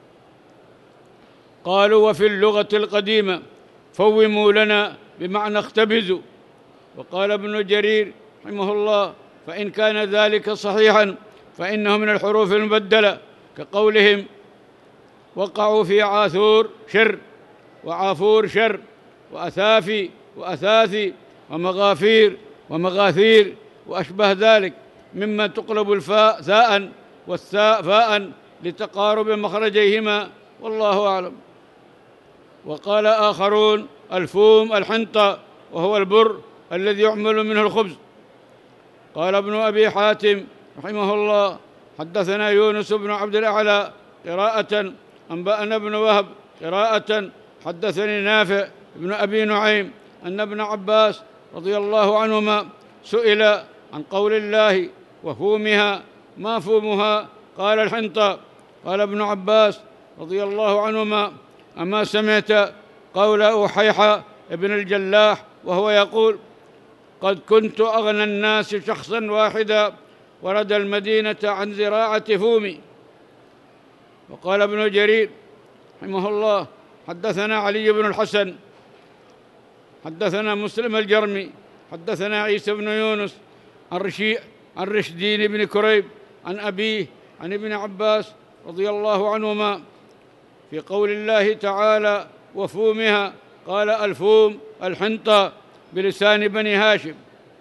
قالوا: وفي اللغة القديمة فوموا لنا بمعنى اختبزوا. وقال ابن جرير رحمه الله: فإن كان ذلك صحيحا فإنه من الحروف المبدلة، كقولهم وقعوا في عاثور شر وعافور شر وأثافي وأثاثي ومغافير ومغاثير وأشبه ذلك، مما تقلب الفاء ثاء والثاء فاء لتقارب مخرجيهما، والله أعلم. وقال آخرون: الفوم الحنطة، وهو البر الذي يعمل منه الخبز. قال ابن أبي حاتم رحمه الله: حدثنا يونس بن عبد الأعلى قراءة، أنبأنا ابن وهب قراءة، حدثني نافع بن أبي نعيم أن ابن عباس رضي الله عنهما سئل عن قول الله وفومها ما فومها؟ قال الحنطة. قال ابن عباس رضي الله عنهما: أما سمعت قول أحيحة ابن الجلاح وهو يقول: قد كنت أغنى الناس شخصا واحدا ورد المدينة عن زراعة فومي. وقال ابن جرير رحمه الله: حدثنا علي بن الحسن حدثنا مسلم الجرمي حدثنا عيسى بن يونس عن رشدين بن كريب عن أبيه عن ابن عباس رضي الله عنهما في قول الله تعالى وفومها، قال: الفوم الحنطة بلسان بني هاشم.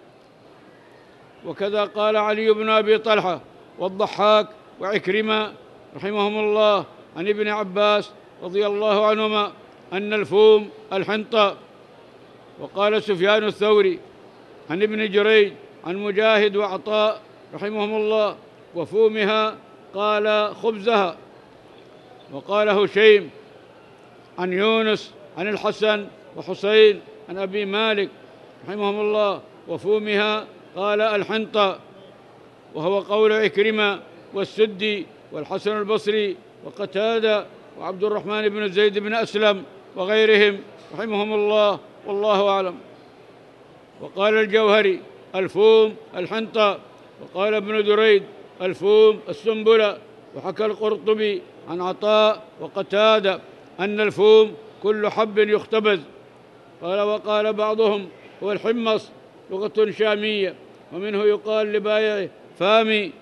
وكذا قال علي بن أبي طلحة والضحاك وعكرمة رحمهم الله عن ابن عباس رضي الله عنهما أن الفوم الحنطة. وقال سفيان الثوري عن ابن جريج عن مجاهد وعطاء رحمهم الله: وفومها قال خبزها. وقال هشيم عن يونس عن الحسن وحسين عن أبي مالك رحمهم الله وفومها قال الحنطة، وهو قول عكرمة والسدي والحسن البصري وقتادة وعبد الرحمن بن زيد بن أسلم وغيرهم رحمهم الله، والله أعلم. وقال الجوهري الفوم الحنطة، وقال ابن دريد الفوم السنبلة. وحكى القرطبي عن عطاء وقتادة أن الفوم كل حب يختبز. وقال بعضهم هو الحمص، لغة شامية، ومنه يقال لبايعه فامي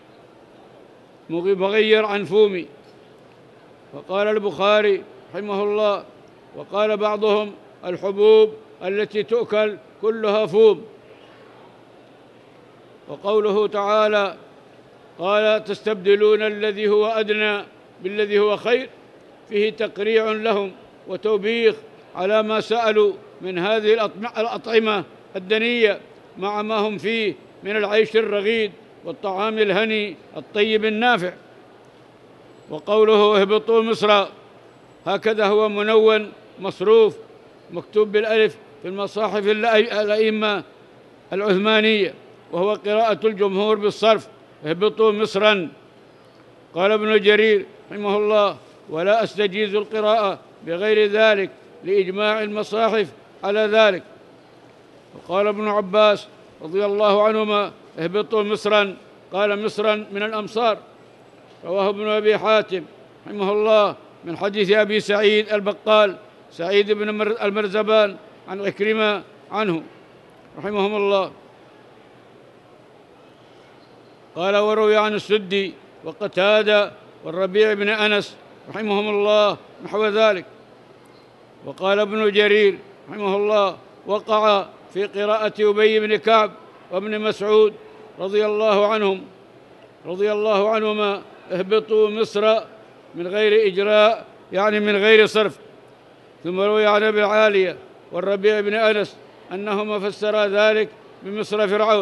مغير عن فومي. وقال البخاري رحمه الله وقال بعضهم الحبوب التي تؤكل كلها فوم. وقوله تعالى قال تستبدلون الذي هو أدنى بالذي هو خير، فيه تقريع لهم وتوبيخ على ما سألوا من هذه الأطعمة الدنية مع ما هم فيه من العيش الرغيد والطعام الهني الطيب النافع. وقوله اهبطوا مصر هكذا هو منون مصروف مكتوب بالألف في المصاحف الأئمة العثمانية، وهو قراءة الجمهور بالصرف اهبطوا مصرا. قال ابن جرير رحمه الله ولا أستجيز القراءة بغير ذلك لإجماع المصاحف على ذلك. وقال ابن عباس رضي الله عنهما اهبطوا مصرا، قال مصرا من الأمصار. رواه ابن أبي حاتم رحمه الله من حديث أبي سعيد البقال سعيد بن المرزبان عن عكرمة عنه رحمهم الله. قال وروي عن السدي وقتادة والربيع بن أنس رحمهم الله نحو ذلك. وقال ابن جرير رحمه الله وقع في قراءة أبي بن كعب وابن مسعود رضي الله عنهما اهبطوا مصر من غير إجراء، يعني من غير صرف. ثم روي عن أبي العالية والربيع بن أنس أنهما فسرا ذلك بمصر فرعون.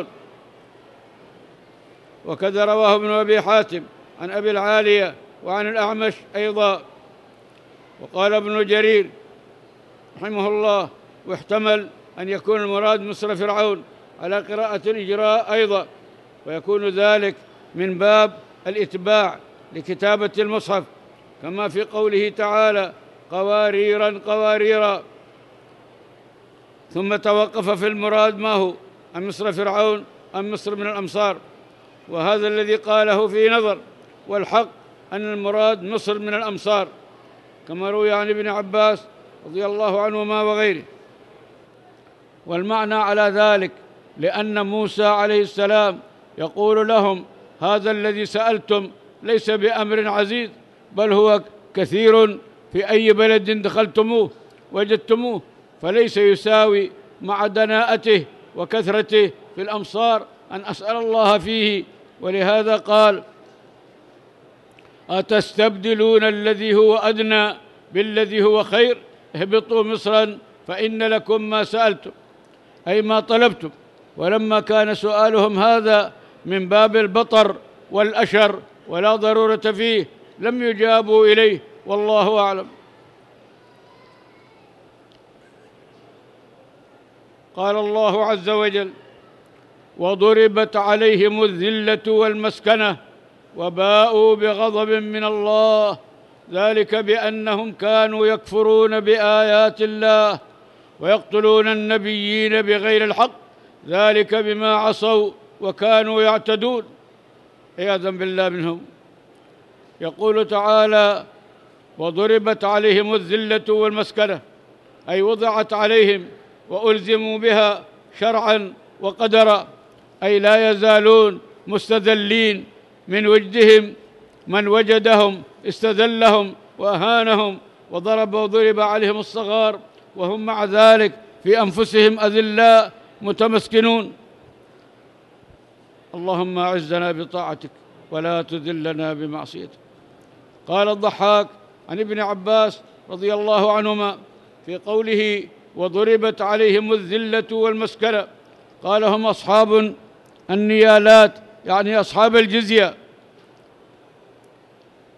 وكذا رواه ابن أبي حاتم عن أبي العالية وعن الأعمش أيضا. وقال ابن جرير رحمه الله واحتمل أن يكون المراد مصر فرعون على قراءة الإجراء أيضا، ويكون ذلك من باب الإتباع لكتابة المصحف، كما في قوله تعالى قواريرا قواريرا. ثم توقف في المراد ما هو أم مصر فرعون أم مصر من الأمصار، وهذا الذي قاله في نظر، والحق أن المراد مصر من الأمصار كما روي عن ابن عباس رضي الله عنهما وغيره. والمعنى على ذلك لأن موسى عليه السلام يقول لهم هذا الذي سألتم ليس بأمر عزيز، بل هو كثير في أي بلد دخلتموه وجدتموه، فليس يساوي مع دناءته وكثرته في الأمصار أن أسأل الله فيه. ولهذا قال أتستبدلون الذي هو أدنى بالذي هو خير، اهبطوا مصرا فإن لكم ما سألتم، أي ما طلبتم. ولما كان سؤالهم هذا من باب البطر والأشر ولا ضرورة فيه لم يجابوا إليه، والله أعلم. قال الله عز وجل وضربت عليهم الذلة والمسكنة وباءوا بغضب من الله ذلك بأنهم كانوا يكفرون بآيات الله ويقتلون النبيين بغير الحق ذلك بما عصوا وكانوا يعتدون، عياذا بالله منهم. يقول تعالى وضربت عليهم الذلة والمسكنة، أي وضعت عليهم وألزموا بها شرعا وقدرا، أي لا يزالون مستذلين من وجدهم، من وجدهم استذلهم وأهانهم وضرب وضرب عليهم الصغار وهم مع ذلك في أنفسهم أذلاء متمسكنون. اللهم أعزنا بطاعتك ولا تذلنا بمعصيتك. قال الضحاك عن ابن عباس رضي الله عنهما في قوله وضربت عليهم الذلة والمسكنة، قال هم أصحاب النيالات، يعني أصحاب الجزية،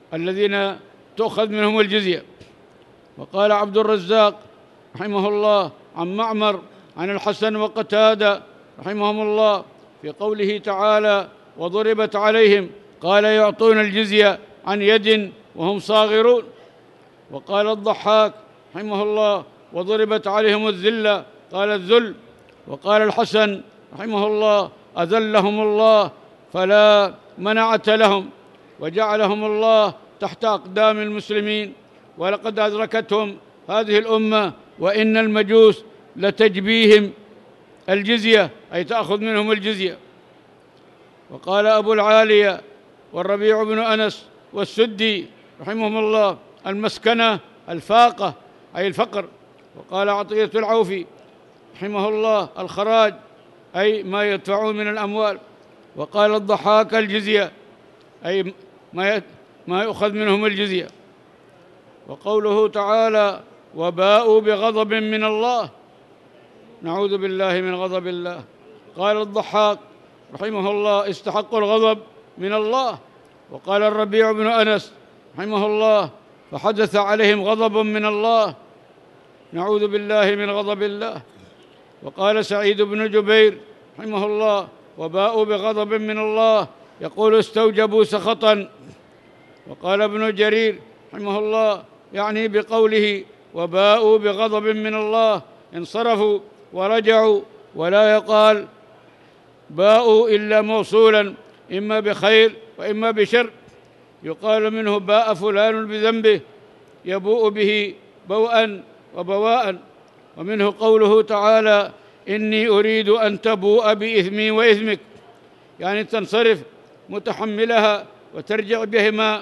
الذين تؤخذ منهم الجزية. وقال عبد الرزاق رحمه الله عن معمر عن الحسن وقتادة رحمهم الله في قوله تعالى: وضربت عليهم، قال: يعطون الجزية عن يد وهم صاغرون. وقال الضحاك رحمه الله: وضربت عليهم الذلة، قال: الذل. وقال الحسن رحمه الله: أذلهم الله فلا منعة لهم، وجعلهم الله تحت أقدام المسلمين. ولقد أدركتهم هذه الأمة وإن المجوس لتجبيهم الجزية، أي تأخذ منهم الجزية. وقال أبو العالية والربيع بن أنس والسدي رحمهم الله: المسكنة الفاقة، أي الفقر. وقال عطية العوفي رحمه الله: الخراج، أي ما يدفعون من الأموال. وقال الضحاك: الجزية، أي ما يؤخذ منهم الجزية. وقوله تعالى: وباءوا بغضب من الله، نعوذ بالله من غضب الله. قال الضحاك رحمه الله: استحقوا الغضب من الله. وقال الربيع بن أنس رحمه الله: فحدث عليهم غضب من الله، نعوذ بالله من غضب الله. وقال سعيد بن جبير رحمه الله: وباءوا بغضب من الله، يقول: استوجبوا سخطا. وقال ابن جرير رحمه الله يعني بقوله: وباءوا بغضب من الله، انصرفوا ورجعوا، ولا يقال باءوا إلا موصولا إما بخير وإما بشر. يقال منه: باء فلان بذنبه، يبوء به بوءا وبواء. ومنه قوله تعالى: إني أريد أن تبوء بإثمي وإثمك، يعني تنصرف متحملها وترجع بهما.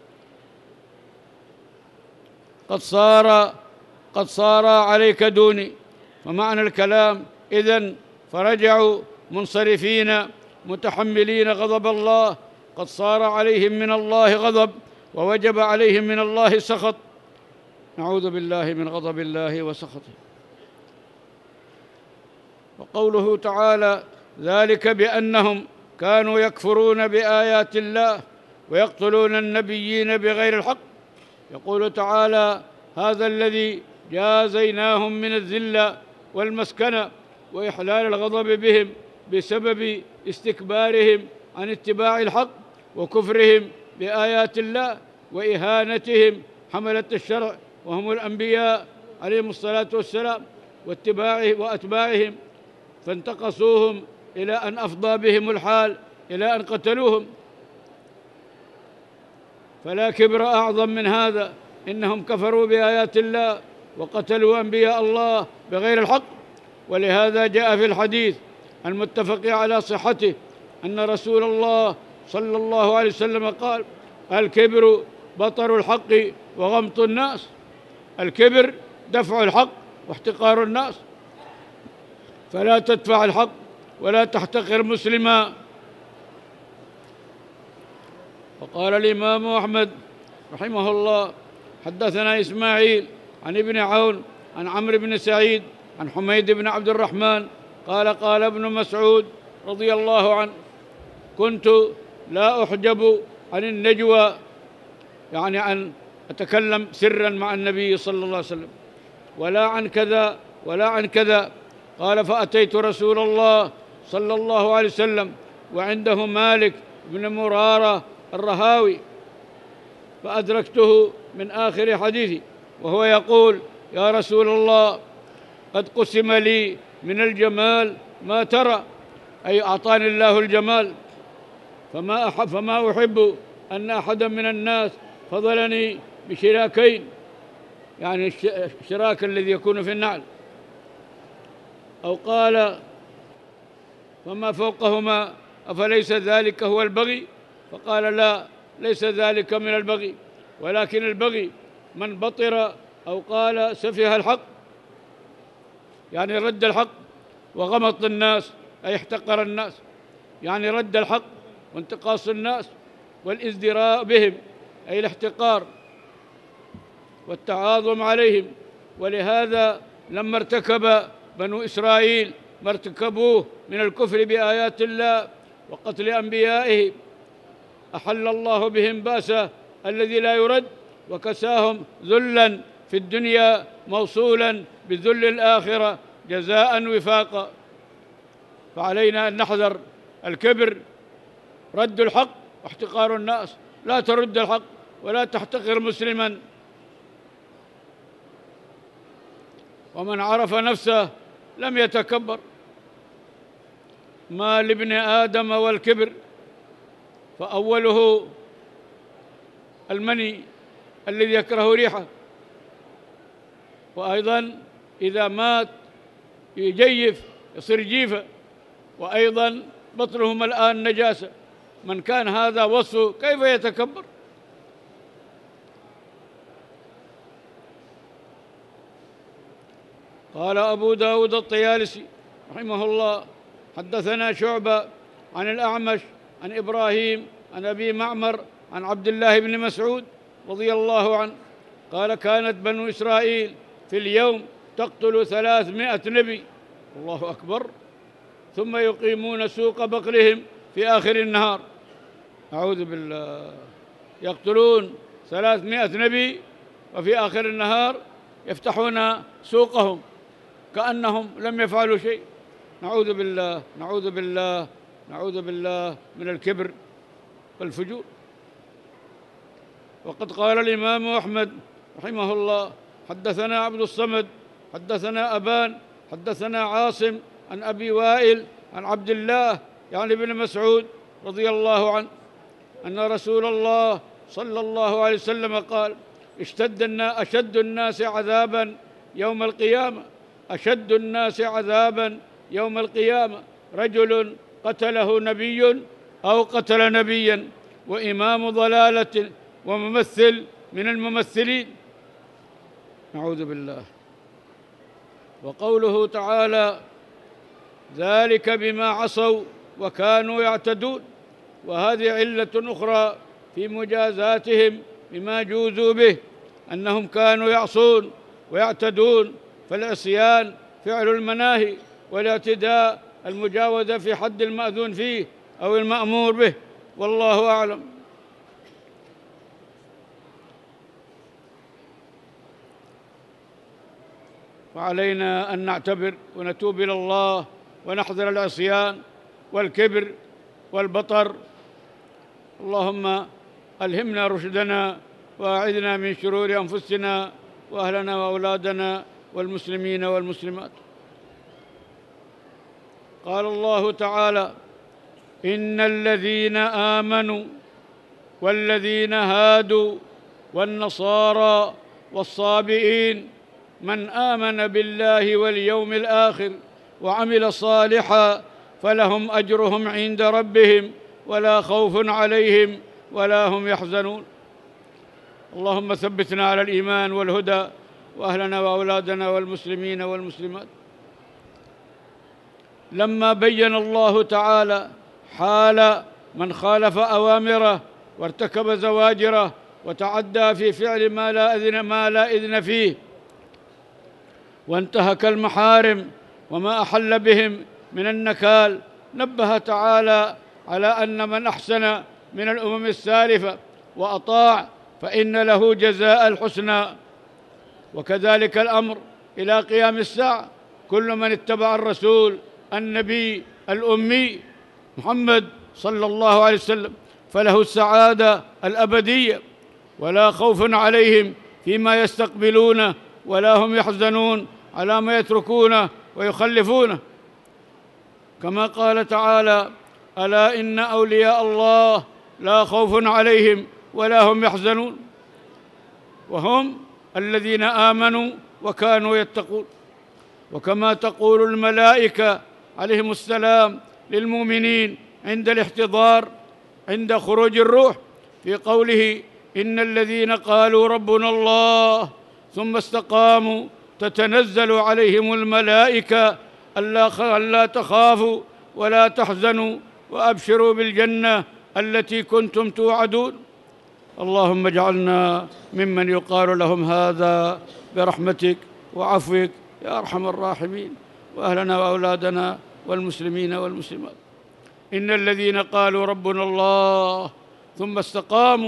قد صار عليك دوني. ومعنى الكلام إذن فرجعوا منصرفين متحملين غضب الله، قد صار عليهم من الله غضب ووجب عليهم من الله سخط، نعوذ بالله من غضب الله وسخطه. وقوله تعالى: ذلك بأنهم كانوا يكفرون بآيات الله ويقتلون النبيين بغير الحق. يقول تعالى: هذا الذي جازيناهم من الذلة والمسكنة وإحلال الغضب بهم بسبب استكبارهم عن اتباع الحق وكفرهم بآيات الله وإهانتهم حملة الشرع وهم الأنبياء عليهم الصلاة والسلام وأتباعهم، فانتقصوهم إلى أن أفضى بهم الحال إلى أن قتلوهم. فلا كبر أعظم من هذا، إنهم كفروا بآيات الله وقتلوا أنبياء الله بغير الحق. ولهذا جاء في الحديث المتفق على صحته أن رسول الله صلى الله عليه وسلم قال: الكبر بطر الحق وغمط الناس. الكبر دفع الحق واحتقار الناس، فلا تدفع الحق ولا تحتقر مسلما. وقال الإمام أحمد رحمه الله: حدثنا إسماعيل عن ابن عون عن عمرو بن سعيد عن حميد بن عبد الرحمن قال: قال ابن مسعود رضي الله عنه: كنت لا أحجب عن النجوى، يعني عن أتكلم سرا مع النبي صلى الله عليه وسلم، ولا عن كذا ولا عن كذا. قال: فأتيت رسول الله صلى الله عليه وسلم وعنده مالك بن مرارة الرهاوي، فأدركته من آخر حديثي وهو يقول: يا رسول الله، قد قسم لي من الجمال ما ترى، أي أعطاني الله الجمال، فما أحب أن أحدا من الناس فضلني بشراكين، يعني الشراك الذي يكون في النعل، أو قال: فما فوقهما أفليس ذلك هو البغي؟ فقال: لا، ليس ذلك من البغي، ولكن البغي من بطر أو قال سفه الحق، يعني رد الحق، وغمط الناس أي احتقر الناس، يعني رد الحق وانتقاص الناس، والازدراء بهم أي الاحتقار والتعاظم عليهم. ولهذا لما ارتكب بنو إسرائيل ما ارتكبوه من الكفر بآيات الله وقتل أنبيائه، أحل الله بهم بأس الذي لا يرد، وكساهم ذلا في الدنيا موصولا بذل الآخرة جزاء وفاقا. فعلينا أن نحذر الكبر، رد الحق واحتقار الناس. لا ترد الحق ولا تحتقر مسلما. ومن عرف نفسه لم يتكبر. ما لابن آدم والكبر، فأوله المني الذي يكره ريحه، وأيضا إذا مات يجيف يصير جيفة، وأيضا بطنهم الآن نجاسة. من كان هذا وصفه كيف يتكبر؟ قال أبو داود الطيالسي رحمه الله: حدثنا شعبة عن الأعمش عن إبراهيم عن أبي معمر عن عبد الله بن مسعود رضي الله عنه قال: كانت بنو إسرائيل في اليوم تقتل 300 نبي، الله أكبر، ثم يقيمون سوق بقرهم في آخر النهار. أعوذ بالله، يقتلون 300 نبي وفي آخر النهار يفتحون سوقهم كأنهم لم يفعلوا شيء. نعوذ بالله، نعوذ بالله، نعوذ بالله من الكبر والفجور. وقد قال الإمام أحمد رحمه الله: حدثنا عبد الصمد حدثنا أبان حدثنا عاصم عن أبي وائل عن عبد الله يعني ابن مسعود رضي الله عنه أن رسول الله صلى الله عليه وسلم قال: أشد الناس عذابا يوم القيامة، أشد الناس عذابا يوم القيامة رجل قتله نبي أو قتل نبيا وإمام ضلالة وممثل من الممثلين. نعوذ بالله. وقوله تعالى: ذلك بما عصوا وكانوا يعتدون. وهذه علة أخرى في مجازاتهم بما جوزوا به، أنهم كانوا يعصون ويعتدون، فالعصيان فعل المناهي، والاعتداء المجاوزة في حد المأذون فيه أو المأمور به، والله أعلم. وعلينا أن نعتبر ونتوب إلى الله ونحذر العصيان والكبر والبطر. اللهم ألهمنا رشدنا وأعذنا من شرور أنفسنا وأهلنا وأولادنا والمسلمين والمسلمات. قال الله تعالى: إن الذين آمنوا والذين هادوا والنصارى والصابئين من آمن بالله واليوم الآخر وعمل صالحا فلهم أجرهم عند ربهم ولا خوف عليهم ولا هم يحزنون. اللهم ثبتنا على الإيمان والهدى وأهلنا وأولادنا والمسلمين والمسلمات. لما بين الله تعالى حال من خالف أوامره وارتكب زواجره وتعدى في فعل ما لا إذن فيه وانتهك المحارم وما أحل بهم من النكال، نبه تعالى على أن من أحسن من الأمم السالفة وأطاع فإن له جزاء الحسنى. وكذلك الأمر إلى قيام الساعة، كل من اتبع الرسول النبي الأمي محمد صلى الله عليه وسلم فله السعادة الأبدية، ولا خوف عليهم فيما يستقبلونه ولا هم يحزنون على ما يتركونه ويخلفونه. كما قال تعالى: ألا إن أولياء الله لا خوف عليهم ولا هم يحزنون، وهم الذين آمنوا وكانوا يتقون. وكما تقول الملائكة عليهم السلام للمؤمنين عند الاحتضار عند خروج الروح في قوله: إن الذين قالوا ربنا الله ثم استقاموا تتنزل عليهم الملائكة ألا تخافوا ولا تحزنوا وأبشروا بالجنة التي كنتم توعدون. اللهم اجعلنا ممن يقال لهم هذا برحمتك وعفوك يا أرحم الراحمين، وأهلنا وأولادنا والمسلمين والمسلمات. إن الذين قالوا ربنا الله ثم استقاموا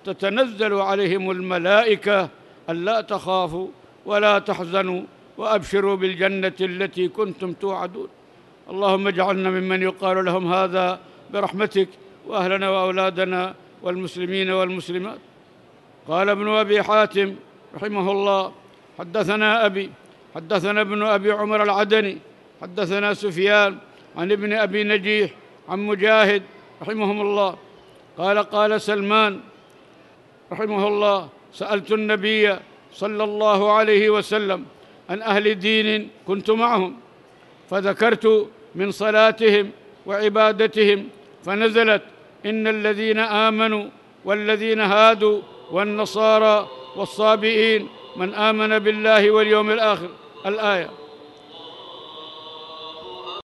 تتنزل عليهم الملائكة ألا تخافوا ولا تحزنوا وأبشروا بالجنة التي كنتم توعدون. اللهم اجعلنا ممن يقال لهم هذا برحمتك، وأهلنا وأولادنا والمسلمين والمسلمات. قال ابن أبي حاتم رحمه الله: حدثنا أبي، حدثنا ابن أبي عمر العدني، حدثنا سفيان عن ابن أبي نجيح عن مجاهد رحمهم الله قال: قال سلمان رحمه الله: سألت النبي صلى الله عليه وسلم عن أهل دين كنت معهم، فذكرت من صلاتهم وعبادتهم، فنزلت: إن الذين آمنوا والذين هادوا والنصارى والصابئين من آمن بالله واليوم الآخر، الآية.